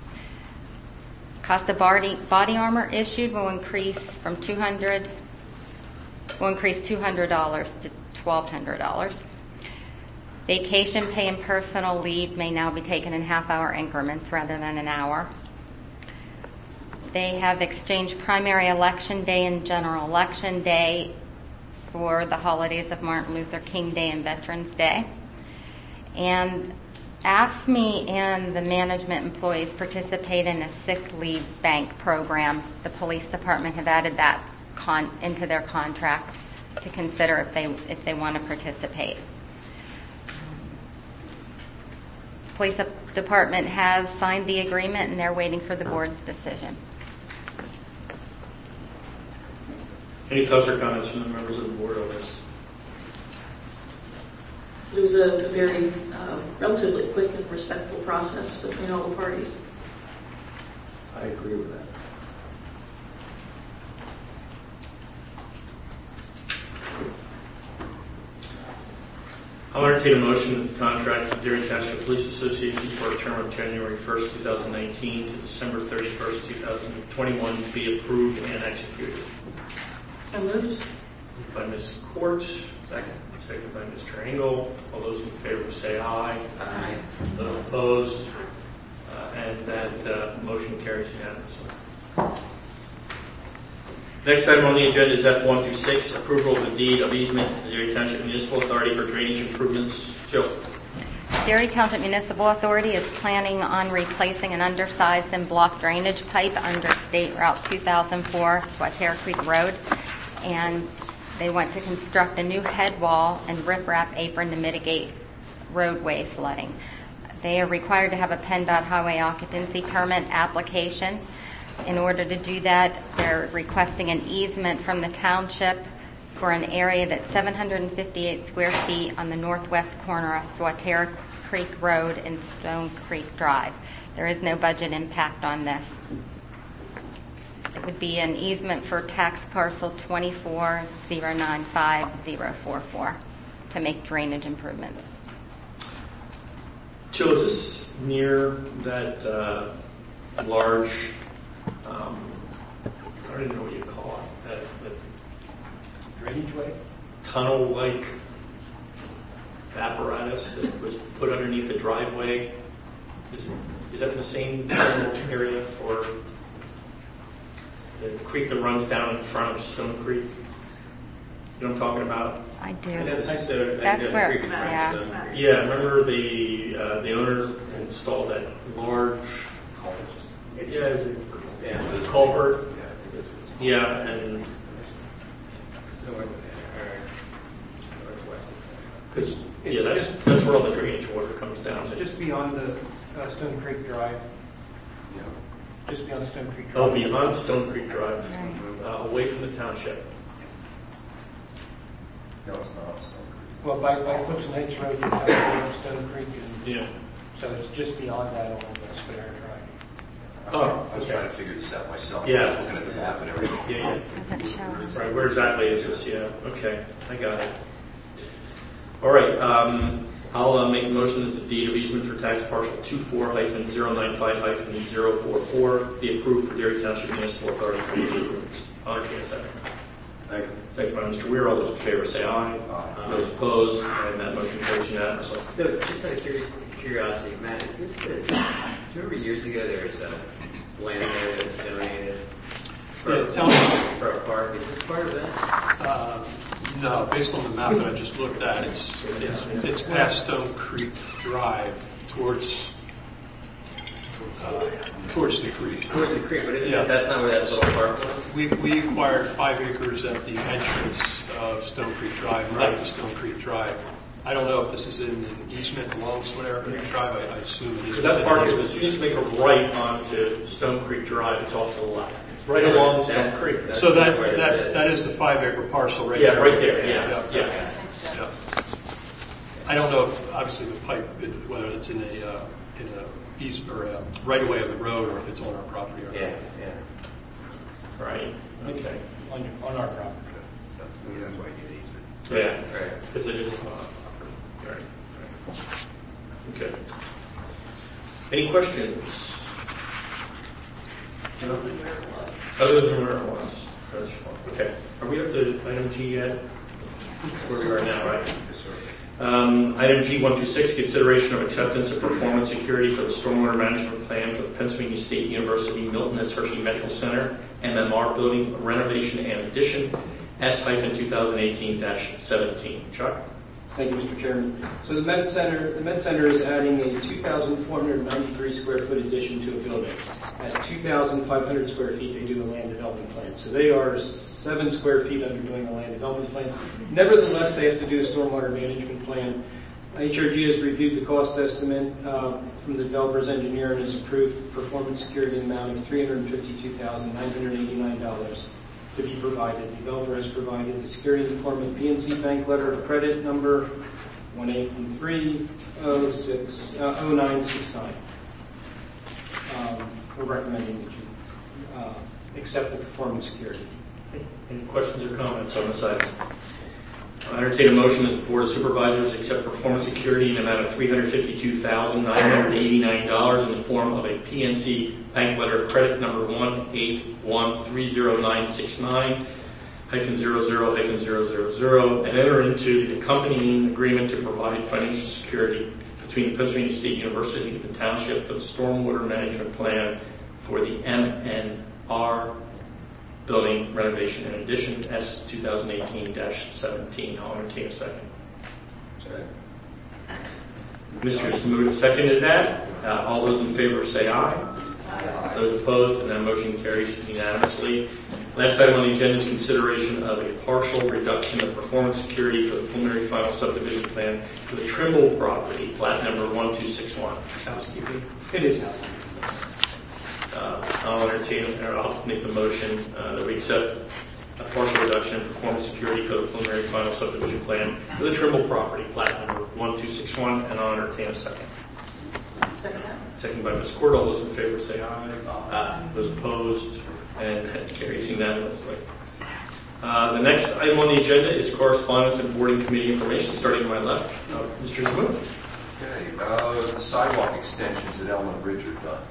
Cost of body, body armor issued will increase from two hundred dollars will increase two hundred dollars to twelve hundred dollars. Vacation pay and personal leave may now be taken in half-hour increments rather than an hour. They have exchanged primary election day and general election day for the holidays of Martin Luther King Day and Veterans Day. And A F M E and the management employees participate in a sick leave bank program. The police department have added that con- into their contract to consider if they if they want to participate. Police department has signed the agreement and they're waiting for the board's decision. Any thoughts or comments from the members of the board on this? It was a, a very uh, relatively quick and respectful process between all the parties. I agree with that. I'll entertain a motion that the contract with Darien Township Police Association for a term of January first, two thousand nineteen to December thirty-first, two thousand twenty-one be approved and executed. So moved. Moved by Miz Court, second. Second by Mister Engel. All those in favor say aye. Aye. Those opposed, uh, and that uh, motion carries unanimously. Next item on the agenda is F one through six, approval of the deed of easement to the Darien Township Municipal Authority for drainage improvements. Jill. Darien Township Municipal Authority is planning on replacing an undersized and blocked drainage pipe under State Route two thousand four, Squaterra Creek Road, and they want to construct a new head wall and riprap apron to mitigate roadway flooding. They are required to have a PennDOT highway occupancy permit application. In order to do that, they're requesting an easement from the township for an area that's seven hundred fifty-eight square feet on the northwest corner of Squaterra Creek Road and Stone Creek Drive. There is no budget impact on this. It would be an easement for tax parcel twenty-four zero nine five zero four four to make drainage improvements. Jill, is this near that uh, large, um, I don't even know what you call it, that, that drainage way? Tunnel-like apparatus that was put underneath the driveway? Is, is that in the same general area for the creek that runs down in front of Stone Creek? You know what I'm talking about? I do. That's, uh, That's uh, where, creek. yeah. Yeah, remember the uh, the owner installed that large, yeah, yeah, the culvert. Yeah, and because yeah, that's that's where all the drainage water comes down. Just beyond the uh, Stone Creek Drive. Just beyond Stone Creek Drive. Oh, beyond Stone Creek Drive, uh, away from the township. No, it's not. Stone Creek. Well, by, by Cliffs Lakes Road, you have Stone Creek, and Yeah. so it's just beyond that on the Square Drive. Oh, I was okay. trying to figure this out myself. Yeah. I was looking at the map and everything. Yeah, yeah. Doesn't show. Right, where exactly is this? Yeah, okay, I got it. All right, um, I'll uh, make a motion that the deed of easement for tax parcel two four hyphen zero nine five hyphen zero four four be approved for Darien Township Municipal Authority for these improvements. I'll entertain a second. Thank you. Second by Mister Weir. All those in favor say aye. Aye. Those opposed, and that motion carries unanimously. So, just out of curi- curiosity, Matt, is this the, do you remember years ago there was a land there that was donated for, Yeah, tell me. for a park? Is this part of that? Uh, No, based on the map that I just looked at, it's, it's, it's past Stone Creek Drive towards, uh, towards the creek. Towards the creek, but isn't Yeah. that's not where that little park was? We, we acquired five acres at the entrance of Stone Creek Drive, right to Stone Creek Drive. I don't know if this is in an easement along Squaterra Creek Drive, I, I assume it is. So that part is, as soon as you make a right onto Stone Creek Drive, it's off to the left. Right along Stone Creek. So that, that, that is the five acre parcel right Yeah, there. right there, yeah, yeah. Yeah. I don't know if, obviously, the pipe, whether it's in a, uh, in a east, or a right away of the road, or if it's on our property or not. Yeah, yeah. Right, okay. On, on our property. Maybe that's why you need easement. Yeah, Right. because it is, uh, right, right. Okay. Any questions? No? Other than where it was? That's fine. Okay. Are we up to item G yet? Where we are now, right? Yes, sir. Um, Item G one through six, consideration of acceptance of performance security for the stormwater management plan for the Pennsylvania State University Milton S. Hershey Medical Center, M M R building renovation and addition, S two thousand eighteen dash seventeen. Chuck? Thank you, Mister Chairman. So the Med Center, the Med Center is adding a two thousand four hundred ninety-three square foot addition to a building. At two thousand five hundred square feet, they do a land development plan. So they are seven square feet under doing a land development plan. Nevertheless, they have to do a stormwater management plan. H R G has reviewed the cost estimate uh, from the developer's engineer and has approved performance security in the amount of three hundred fifty-two thousand nine hundred eighty-nine dollars to be provided. The developer has provided the security in the form of P N C Bank letter of credit number one eight one three oh six oh nine six nine. Um, we're recommending that you uh, accept the performance security. Any questions or comments on this item? I entertain a motion that the Board of Supervisors accept performance security in the amount of three hundred fifty-two thousand nine hundred eighty-nine dollars in the form of a P N C Bank letter of credit number one eight one three zero nine six nine hyphen zero zero hyphen zero zero zero, and enter into the accompanying agreement to provide financial security between Pennsylvania State University and the Township for the Stormwater Management Plan for the M N R Building Renovation and Addition, S twenty eighteen dash seventeen. I'll entertain a second. Second. Mister Smoot seconded that. Uh, all those in favor say aye. Aye. Those opposed, and that motion carries unanimously. Last item on the agenda is consideration of a partial reduction of performance security for the preliminary final subdivision plan for the Trimble property, plat number one two six one. Housekeeping? It is housekeeping. Uh, I'll entertain, or I'll make the motion uh, that we accept a partial reduction in performance security for the preliminary final subdivision plan for the Trimble property, plat number one two six one, and I'll entertain a second. Second that. Second by Miz Court. All those in favor say aye. Aye. Those opposed, and that carries unanimously. Uh, the next item on the agenda is correspondence and board and committee information, starting to my left. Uh, Mister Smoot. Okay, uh, the sidewalk extensions at Elmwood Ridge are done.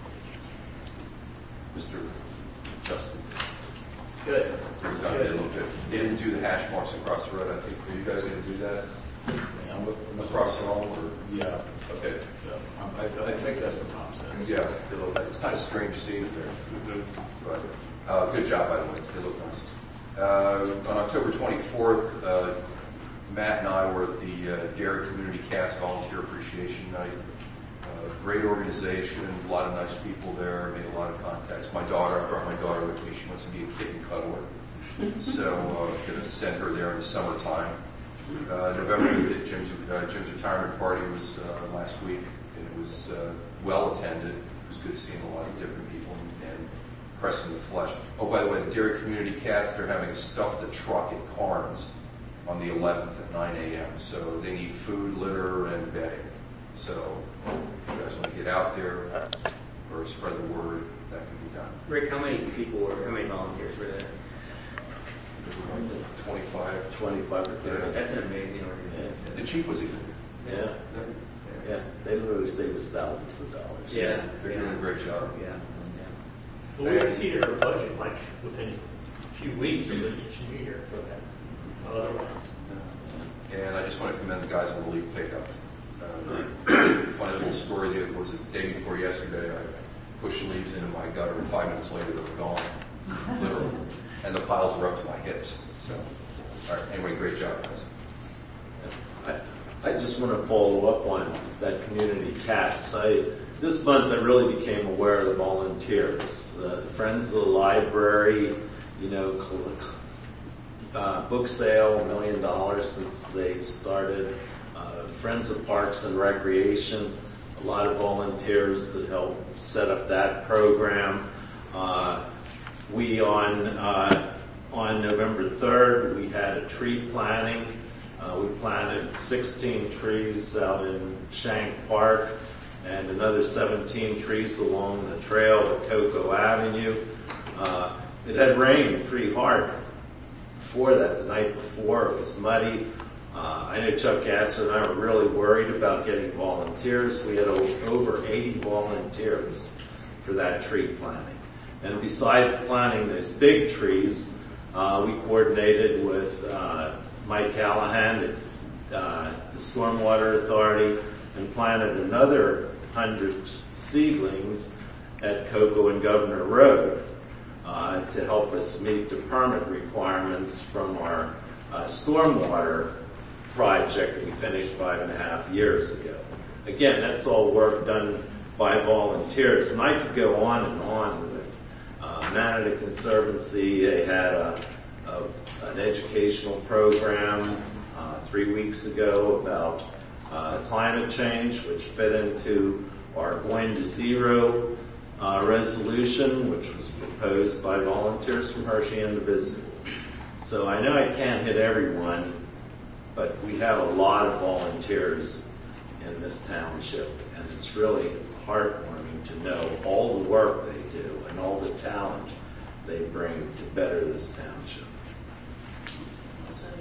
Mister Justin. Good. They're done. They look good. They didn't do the hash marks across the road, I think. Are you guys going to do that? Yeah, I'm looking across the hall, or? Yeah. Okay. Yeah. Um, I, I think that's what Tom said. Yeah, they look, it's kind of strange seeing it there. But, uh, good job, by the way. They look nice. Uh, on October twenty-fourth, uh, Matt and I were at the uh, Dairy Community Cast Volunteer Appreciation Night. Uh, great organization, a lot of nice people there, made a lot of contacts. My daughter, I brought my daughter with me. She wants to be a kitten cuddler. So I'm uh, going to send her there in the summertime. Uh, November, Jim's, uh, Jim's retirement party was uh, last week, and it was uh, well attended. It was good seeing a lot of different people and, and pressing the flesh. Oh, by the way, the Dairy Community Cast, they're having Stuff the Truck at Carnes on the eleventh at nine a.m. So they need food, litter, and bedding. So if you guys want to get out there or spread the word, that can be done. Rick, how many people were, how many volunteers were there? twenty-five. twenty-five or thirty. That's an amazing organization. Yeah. The chief was even Yeah. there. Yeah. They literally saved us thousands of dollars. Yeah. They're yeah. doing a great job. Yeah. Well, we exceeded our budget like within a few weeks of each new year for that. Otherwise. And I just want to commend the guys on the leaf pickup. Uh, funny little story there was the day before yesterday. I pushed the leaves into my gutter, and five minutes later they were gone, literally, and the piles were up to my hips. So, all right. Anyway, great job, guys. I, I just want to follow up on that community cast. I, this month I really became aware of the volunteers. The Friends of the Library, you know, uh, book sale, a million dollars since they started. Uh, Friends of Parks and Recreation, a lot of volunteers that helped set up that program. Uh, we on uh, on November third, we had a tree planting. Uh, we planted sixteen trees out in Shank Park and another seventeen trees along the trail at Cocoa Avenue. Uh, it had rained pretty hard before that. The night before, it was muddy. Uh, I know Chuck Gasser and I were really worried about getting volunteers. We had o- over eighty volunteers for that tree planting. And besides planting those big trees, uh, we coordinated with uh, Mike Callahan at uh, the Stormwater Authority and planted another hundred seedlings at Cocoa and Governor Road uh, to help us meet the permit requirements from our uh, stormwater project that we finished five and a half years ago. Again, that's all work done by volunteers, and I could go on and on with uh, Manatee Conservancy. They had a, a, an educational program uh, three weeks ago about uh, climate change, which fit into our Going to Zero uh, resolution, which was proposed by volunteers from Hershey and the Visitor. So I know I can't hit everyone, but we have a lot of volunteers in this township, and it's really heartwarming to know all the work they do and all the talent they bring to better this township.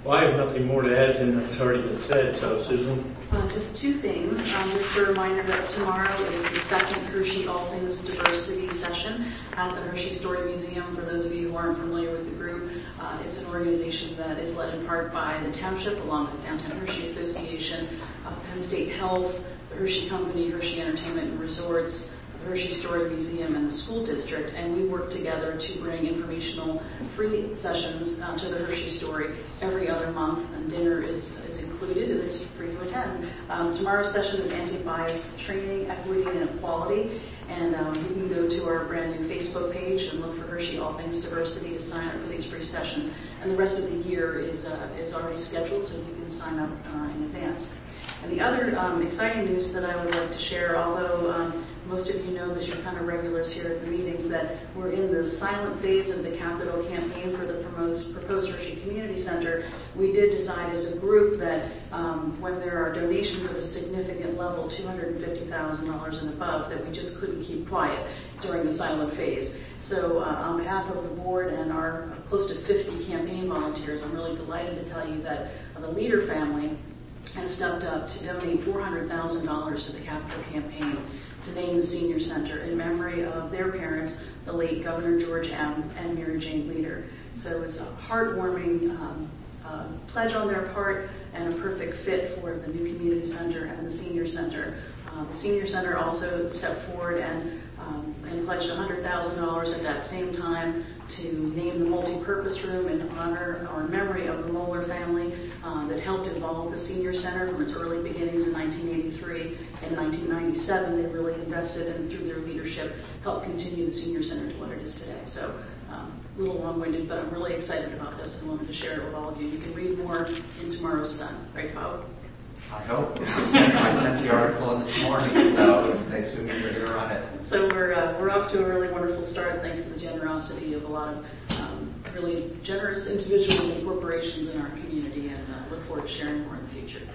Well, I have nothing more to add than what's already been said, so Susan? Uh, just two things. Um, just a reminder that tomorrow is the second Hershey All Things Diversity session at the Hershey Story Museum. For those of you who aren't familiar with the group, uh, it's an organization that is led in part by the Township, along with Downtown Hershey Association, uh, Penn State Health, the Hershey Company, Hershey Entertainment and Resorts, the Hershey Story Museum, and the school district, and we work together to bring informational free sessions uh, to the Hershey Story every other month, and dinner is, is included, and it's free to attend. Um, tomorrow's session is anti-bias training, equity, and equality, and um, you can go to our brand new Facebook page and look for Hershey All Things Diversity to sign up for these free sessions, and the rest of the year is, uh, is already scheduled, so you can sign up uh, in advance. And the other um, exciting news that I would like to share, although um, most of you know this, you're kind of regulars here at the meetings, that we're in the silent phase of the capital campaign for the proposed, proposed Hershey Community Center. We did decide as a group that um, when there are donations of a significant level, two hundred fifty thousand dollars and above, that we just couldn't keep quiet during the silent phase. So uh, on behalf of the board and our close to fifty campaign volunteers, I'm really delighted to tell you that uh, the Leader family has stepped up to donate four hundred thousand dollars to the capital campaign to name the senior center in memory of their parents, the late Governor George M. and Mary Jane Leader. So it's a heartwarming um, uh, pledge on their part and a perfect fit for the new community center and the senior center. Uh, the senior center also stepped forward and, um, and pledged one hundred thousand dollars at that same time to name the multi-purpose room in honor or memory of the Moeller family um, that helped evolve the senior center from its early beginnings in nineteen eighty-three. In nineteen ninety-seven, they really invested and through their leadership helped continue the senior center to what it is today. So um, a little long-winded, but I'm really excited about this and wanted to share it with all of you. You can read more in tomorrow's Sun. Right, Bob? I hope. I sent the article in this morning, so thanks to me for here on it. So we're uh, we're off to a really wonderful start thanks to the generosity of a lot of um, really generous individuals and corporations in our community, and uh, look forward to sharing more in the future.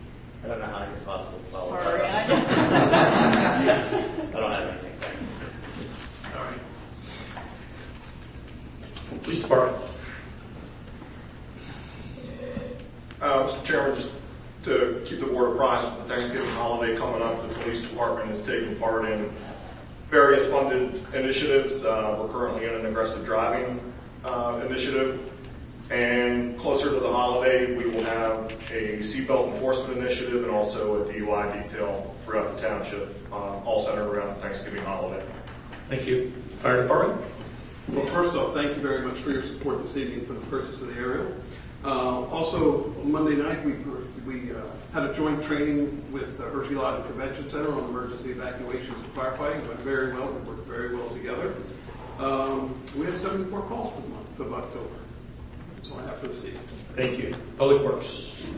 I don't know how you're possible to follow Sorry, that. I I don't have anything. All right. Police Department. Uh, Mister Chairman, just to keep the board apprised of the Thanksgiving holiday coming up, the police department is taking part in various funded initiatives. Uh, we're currently in an aggressive driving uh, initiative, and closer to the holiday, we will have a seatbelt enforcement initiative and also a D U I detail throughout the township, uh, all centered around the Thanksgiving holiday. Thank you. Fire Department. Well, first off, thank you very much for your support this evening for the purchase of the aerial. Uh, also, on Monday night, we we uh, had a joint training with the Hershey Lodge Convention Center on emergency evacuations and firefighting. It went very well. We worked very well together. Um, we had seventy-four calls for the month of October. That's all I have for this evening. Thank you. Public Works.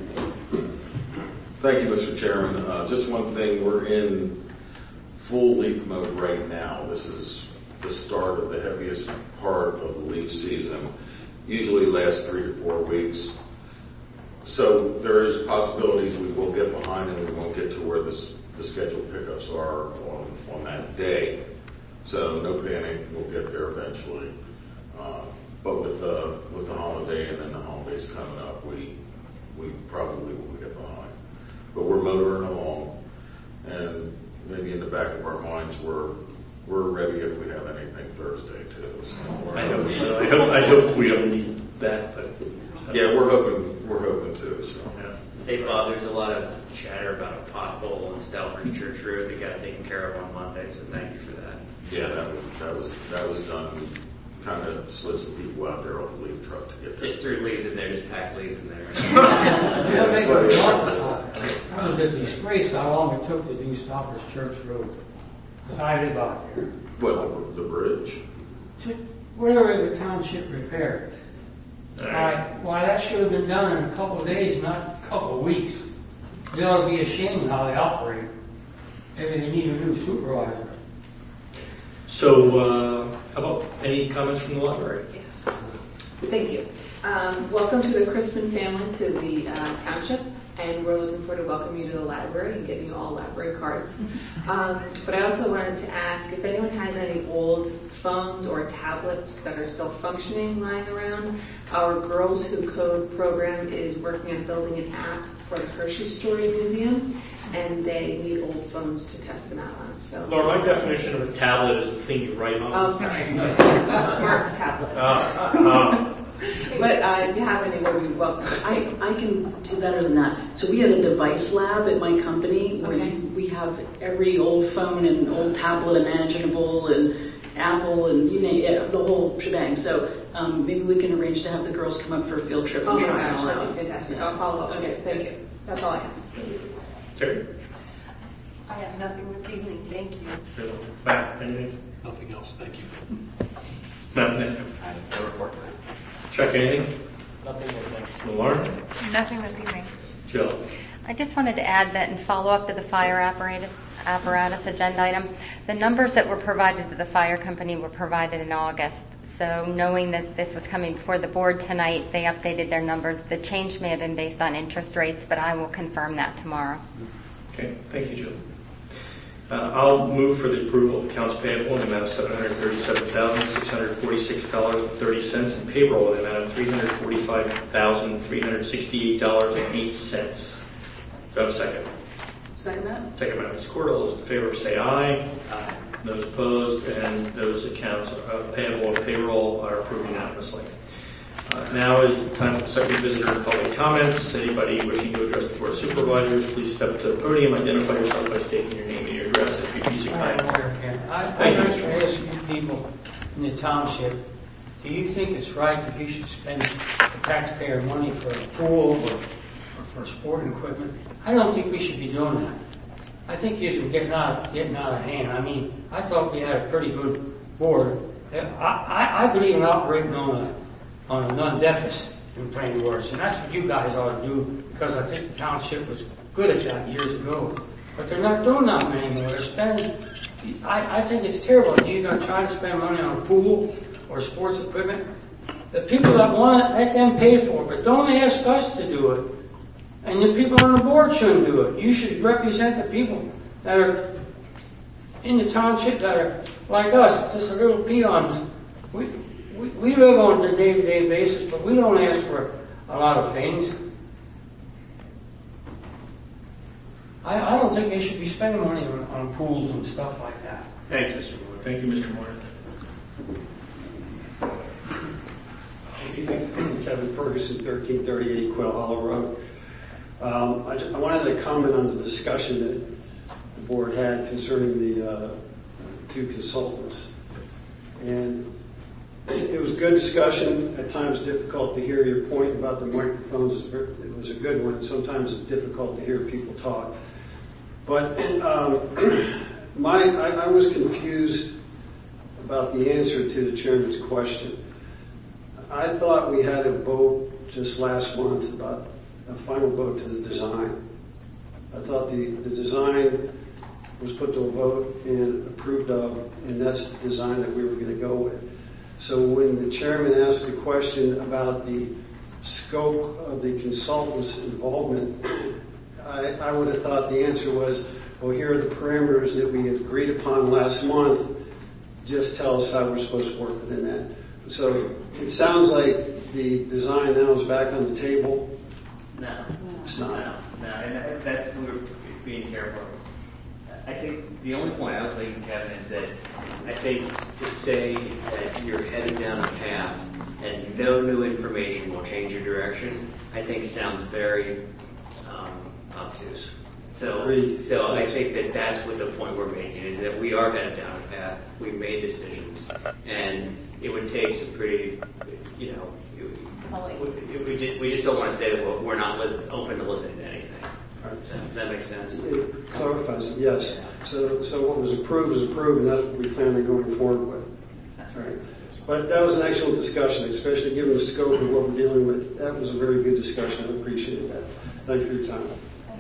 Thank you, Mister Chairman. Uh, just one thing, we're in full leaf mode right now. This is the start of the heaviest part of the leaf season. Usually lasts three to four weeks. So there is possibilities we will get behind and we won't get to where this, the scheduled pickups are on, on that day. So no panic, we'll get there eventually. Uh, but with the, with the holiday and then the holidays coming up, we, we probably will get behind. But we're motoring along, and maybe in the back of our minds, we're We're ready if we have anything Thursday too. So I hope so. I hope I hope we don't need that, but yeah, we're hoping we're hoping too. So yeah. Hey Bob, there's a lot of chatter about a pothole on Stalford Church Road that got taken care of on Monday, so thank you for that. Yeah, that was that was that was done. We kind of slid some people out there off the leaf truck to get there. Just threw leaves in there, just packed leaves in there. Yeah, they were talking about it. It was a disgrace how long it took to do Stalford Church Road. I live out here. What, the bridge? Where is the township repaired? Why, why, that should have been done in a couple of days, not a couple of weeks. They ought to be ashamed how they operate. Maybe they need a new supervisor. So, uh, how about any comments from the library? Yes. Thank you. Um, welcome to the Crispin family to the uh, township, and we're looking forward to welcoming you to the library and getting you all library cards. Um, but I also wanted to ask if anyone has any old phones or tablets that are still functioning lying around. Our Girls Who Code program is working on building an app for the Hershey Story Museum, and they need old phones to test them out on. So, Laura, my definition of a tablet is the thing you write on. Oh, sorry. A smart tablet. Uh, uh, But uh, if you have any, we'll be welcome. I, I can do better than that. So we have a device lab at my company where Okay. we have every old phone and old tablet imaginable and Apple and you name it, the whole shebang. So um, maybe we can arrange to have the girls come up for a field trip. Oh and my try it gosh, all that out. would be fantastic. I'll follow up. Okay, thank you. That's all I have. Terry? I have nothing this evening, thank you. Matt, anything? Nothing else, thank you. Nothing. No report. Chuck, anything? Nothing more than Lauren? Nothing this evening. Jill? I just wanted to add that in follow-up to the fire apparatus, apparatus agenda item, the numbers that were provided to the fire company were provided in August. So knowing that this was coming before the board tonight, they updated their numbers. The change may have been based on interest rates, but I will confirm that tomorrow. Okay, thank you, Jill. Uh, I'll move for the approval of accounts payable in the amount of seven hundred thirty-seven thousand, six hundred forty-six dollars and thirty cents and payroll in the amount of three hundred forty-five thousand, three hundred sixty-eight dollars and eight cents. Do I have a second? Second that? Second by Miz Court. All those in favor say aye. Aye. Those opposed, and those accounts uh, payable and payroll are approved unanimously. Uh, now is the time for second visitor and public comments. Anybody wishing to address the board of supervisors, please step to the podium, identify yourself by stating your name and your address if you'd be so kind. I- I'd like to ask you people in the township, do you think it's right that you should spend the taxpayer money for a pool or or for sporting equipment? I don't think we should be doing that. I think you're getting out, getting out of hand. I mean, I thought we had a pretty good board. I, I, I believe in operating on a, on a non-deficit in plain words, and that's what you guys ought to do, because I think the township was good at that years ago. But they're not doing that anymore. They're spending, I, I think it's terrible. You're going to try to spend money on a pool or sports equipment. The people that want it, let them pay for it, but don't ask us to do it. And the people on the board shouldn't do it. You should represent the people that are in the township that are like us, just a little peons. We, we, we live on a day-to-day basis, but we don't ask for a lot of things. I, I don't think they should be spending money on, on pools and stuff like that. Thanks, Mister Moore. Thank you, Mister Moore. Kevin Ferguson, thirteen thirty-eight Quail Hollow Road. Um, I, just, I wanted to comment on the discussion that the board had concerning the uh, two consultants. And it was good discussion, at times difficult to hear your point about the microphones. It was a good one. Sometimes it's difficult to hear people talk. But um, my, I, I was confused about the answer to the chairman's question. I thought we had a vote just last month about a final vote to the design. I thought the, the design was put to a vote and approved of, and that's the design that we were going to go with. So when the chairman asked the question about the scope of the consultant's involvement, I, I would have thought the answer was, well, here are the parameters that we agreed upon last month. Just tell us how we're supposed to work within that. So it sounds like the design now is back on the table. No. It's not. No, no, and that's, we were being careful. I think the only point I was making, Kevin, is that I think to say that you're headed down a path and no new information will change your direction, I think sounds very um, obtuse. So, so I think that that's what the point we're making, is that we are headed down a path. We've made decisions, and it would take some pretty, you know, we, we, just, we just don't want to say that we're, we're not listen, open to listening to anything. Right. Does that make sense? It clarifies it, yes. So, so what was approved is approved, and that's what we plan on going forward with. Right. But that was an excellent discussion, especially given the scope of what we're dealing with. That was a very good discussion. I appreciate that. Thank you for your time.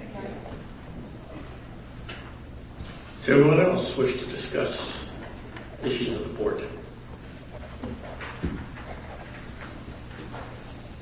Does anyone else wish to discuss issues of the board?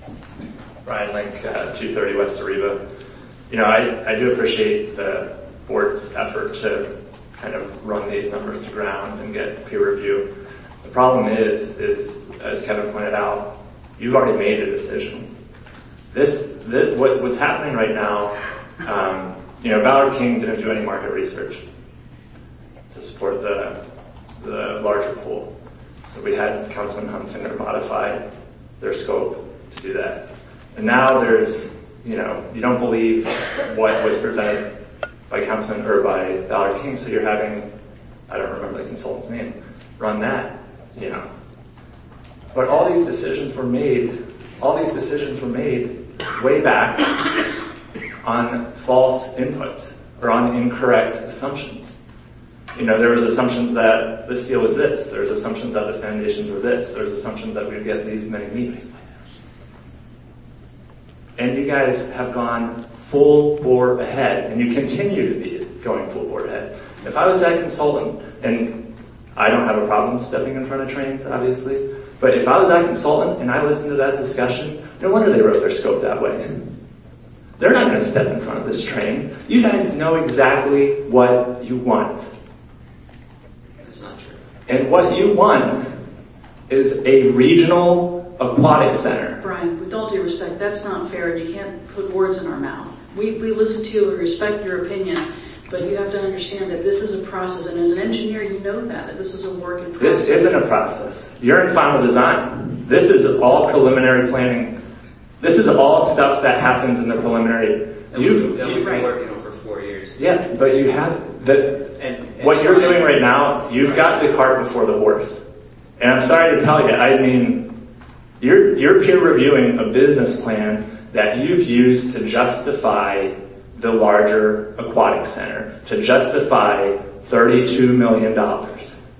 Brian Link, uh, two thirty West Ariba. You know, I, I do appreciate the board's effort to kind of run these numbers to ground and get peer review. The problem is, is as Kevin pointed out, you've already made a decision. This, this what, what's happening right now, um, you know, Ballard King didn't do any market research to support the, the larger pool. So we had Councilman Hunsinger modify their scope to do that. And now there's, you know, you don't believe what was presented by Councilman or by Ballard King, so you're having, I don't remember the consultant's name, run that, you know. But all these decisions were made, all these decisions were made way back on false inputs or on incorrect assumptions. You know, there was assumptions that this deal was this, there was assumptions that the foundations were this, there was assumptions that we'd get these many meetings. And you guys have gone full bore ahead, and you continue to be going full bore ahead. If I was that consultant, and I don't have a problem stepping in front of trains, obviously, but if I was that consultant and I listened to that discussion, no wonder they wrote their scope that way. They're not going to step in front of this train. You guys know exactly what you want. That's not true. And what you want is a regional aquatic center. Brian, with all due respect, that's not fair, and you can't put words in our mouth. We, we listen to you, we respect your opinion, but you have to understand that this is a process, and as an engineer, you know that, that this is a work in progress. This isn't a process. You're in final design. This is all preliminary planning. This is all stuff that happens in the preliminary. That You've, we've been right. working on for four years. Yeah, but you have, the, And, and what you're doing right now, you've got the cart before the horse. And I'm sorry to tell you, I mean, You're, you're peer reviewing a business plan that you've used to justify the larger aquatic center, to justify thirty-two million dollars.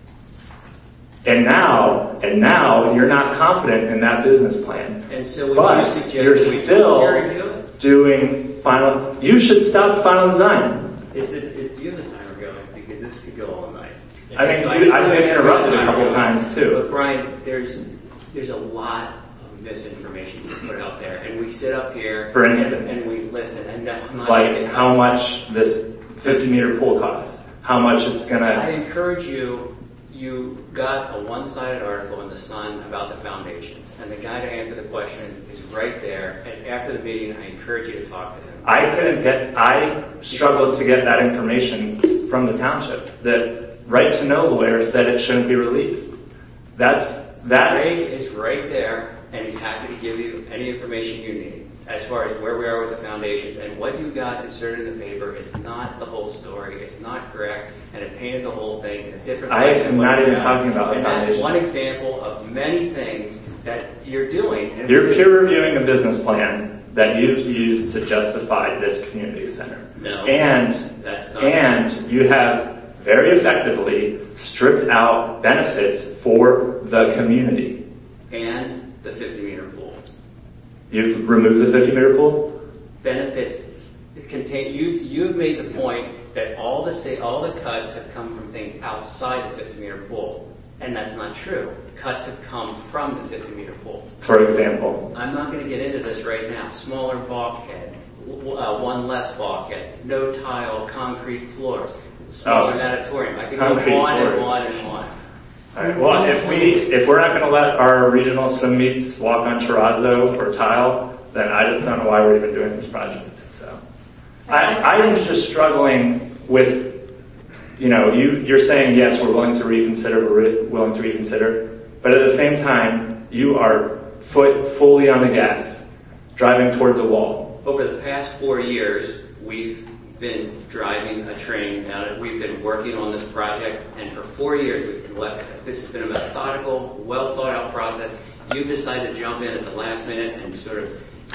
And now, and now you're not confident in that business plan. And so would but you suggest you're that we still peer review it? doing final, you should stop final design. It, it, it, you and the time are going, because this could go all night. I mean, you, I've been interrupted a couple times too. But Brian, there's there's a lot of misinformation you put out there, and we sit up here For and, instance, and we listen, and that's not like how much this fifty meter pool costs, how much it's gonna. I encourage you. You got a one-sided article in the Sun about the foundations, and the guy to answer the question is right there. And after the meeting, I encourage you to talk to him. I couldn't get. I struggled to get that information from the township. That right to know lawyer said it shouldn't be released. That's that. Craig is right there, and he's happy to give you any information you need as far as where we are with the foundations. And what you got inserted in the paper is not the whole story. It's not correct, and it painted the whole thing in a different I light am than what not it even does. talking about the And that's foundation. one example of many things that you're doing. And You're peer reviewing a business plan that you've used to justify this community center. No, And that's not and you have very effectively stripped out benefits for the community. and the fifty meter pool. You've removed the fifty meter pool? Benefits contain, you, you've made the point that all the state, all the cuts have come from things outside the fifty meter pool. And that's not true. Cuts have come from the fifty meter pool. For example. I'm not going to get into this right now. Smaller bulkhead, w- uh, one less bulkhead, no tile, concrete floor, smaller Oh. natatorium. I can go Concrete on and floor. on and on. All right. Well, if we if we're not going to let our regional swim meets walk on terrazzo or tile, then I just don't know why we're even doing this project. So, I I am just struggling with, you know, you you're saying yes, we're willing to reconsider, we're re- willing to reconsider, but at the same time, you are foot fully on the gas, driving towards the wall. Over the past four years, we've been driving a train down it. We've been working on this project, and for four years we've been left. This has been a methodical, well thought out process. You decided to jump in at the last minute and sort of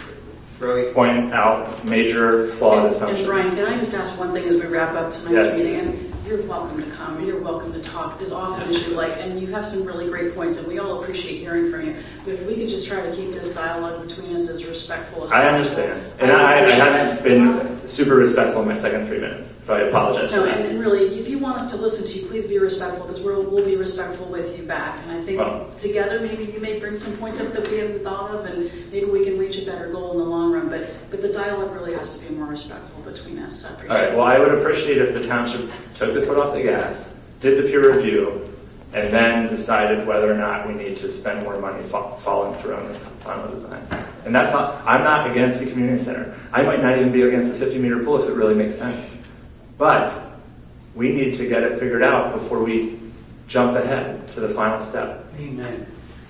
throw it. Point out major flawed And assumptions. Brian, can I just ask one thing as we wrap up tonight's Yes. meeting? And you're welcome to come, and you're welcome to talk as often as you like, and you have some really great points, and we all appreciate hearing from you. But if we could just try to keep this dialogue between us as respectful as I possible. understand, and I, I haven't been super respectful in my second three minutes, so I apologize No, for that. and and really, if you want us to listen to you, please be respectful, because we'll, we'll be respectful with you back. And I think Well- together, maybe you may bring some points up that we haven't thought of, and maybe we can reach a better goal in the long run. But, but the dialogue really has to be more respectful between us. I All right, well, I would appreciate if the township took the foot off the gas, did the peer review, and then decided whether or not we need to spend more money fo- following through on this final design. And that's not, I'm not against the community center. I might not even be against the fifty meter pool if it really makes sense. But we need to get it figured out before we jump ahead to the final step. Amen.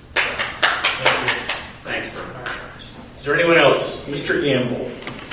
Thanks very much. Is there anyone else? Mister Gamble.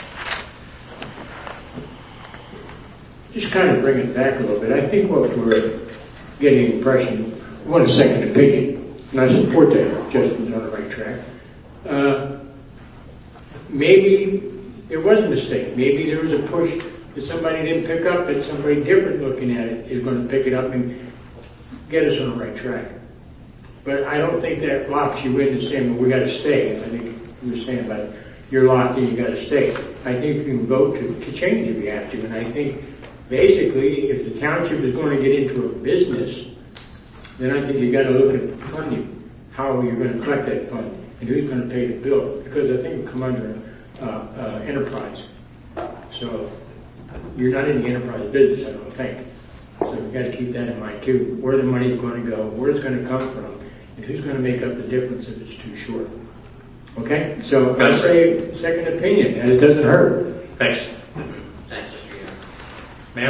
Just kind of bring it back a little bit. I think what we're getting the impression, one second opinion, and I support that, Justin's on the right track. Uh, maybe it was a mistake. Maybe there was a push that somebody didn't pick up, that somebody different looking at it is going to pick it up and get us on the right track. But I don't think that locks you in and saying, well, we got to stay. I think you were saying about it. You're locked in, you got to stay. I think you can vote to, to change if you have to, and I think basically, if the township is going to get into a business, then I think you got to look at funding. How are you going to collect that fund, and who's going to pay the bill? Because I think it will come under uh, uh, enterprise. So you're not in the enterprise business, I don't think. So we've got to keep that in mind too. Where the money is going to go, where it's going to come from, and who's going to make up the difference if it's too short. Okay? So I say second opinion, and it doesn't hurt. Thanks. Thanks, Mister Gamble. Ma'am?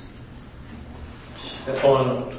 That's all I know.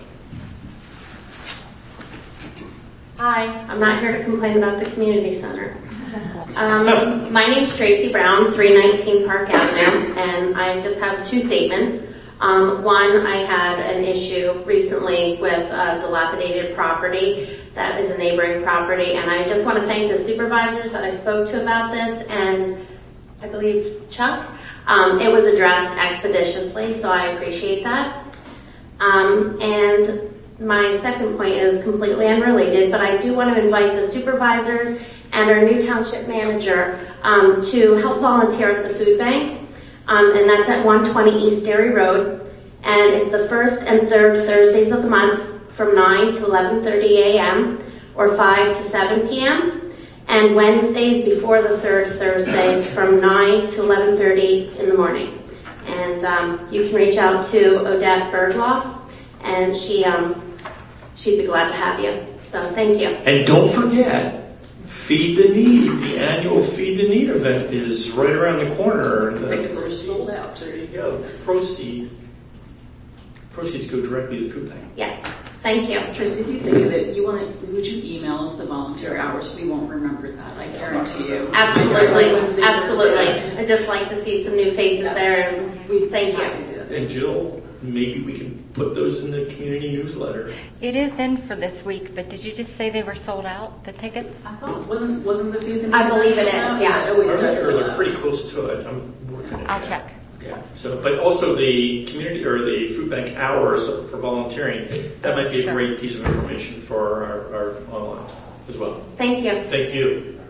Hi, I'm not here to complain about the community center. Um, my name's Tracy Brown, three nineteen Park Avenue, and I just have two statements. Um, one, I had an issue recently with a dilapidated property that is a neighboring property, and I just want to thank the supervisors that I spoke to about this, and I believe Chuck. Um, it was addressed expeditiously, so I appreciate that. Um, and my second point is completely unrelated, but I do want to invite the supervisors and our new township manager um, to help volunteer at the food bank, um, and that's at one twenty East Dairy Road, and it's the first and third Thursdays of the month from nine to eleven thirty a m or five to seven p m and Wednesdays before the third Thursday from nine to eleven thirty in the morning. And um, you can reach out to Odette Bergloff, and she, um, she'd be glad to have you. So thank you. And don't forget, Feed the Need, the annual Feed the Need event is right around the corner. The We're sold out. There you go. Proceed. Proceeds go directly to the food bank. Yes. Thank you. Tracy, if you think of it, you want to, would you email us the volunteer hours? We won't remember that, I guarantee you. Absolutely, absolutely. I'd just like to see some new faces there, and we thank you. And Jill, maybe we can put those in the community newsletter. It is in for this week, but did you just say they were sold out, the tickets? I thought, wasn't, wasn't the season? I believe it is, yeah. It always Or does. they're pretty close to it. I'm working it. I'll check. Yeah. So, but also the community or the food bank hours for volunteering. That might be a great piece of information for our, our online as well. Thank you. Thank you.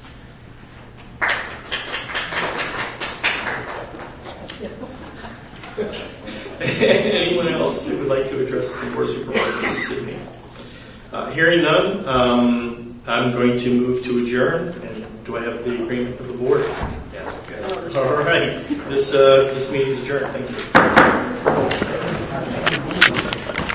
Anyone else who would like to address the board of supervisors this evening? Uh, hearing none, um, I'm going to move to adjourn. And do I have the agreement of the board? Yes. Okay. All right. This uh, this meeting is adjourned. Thank you.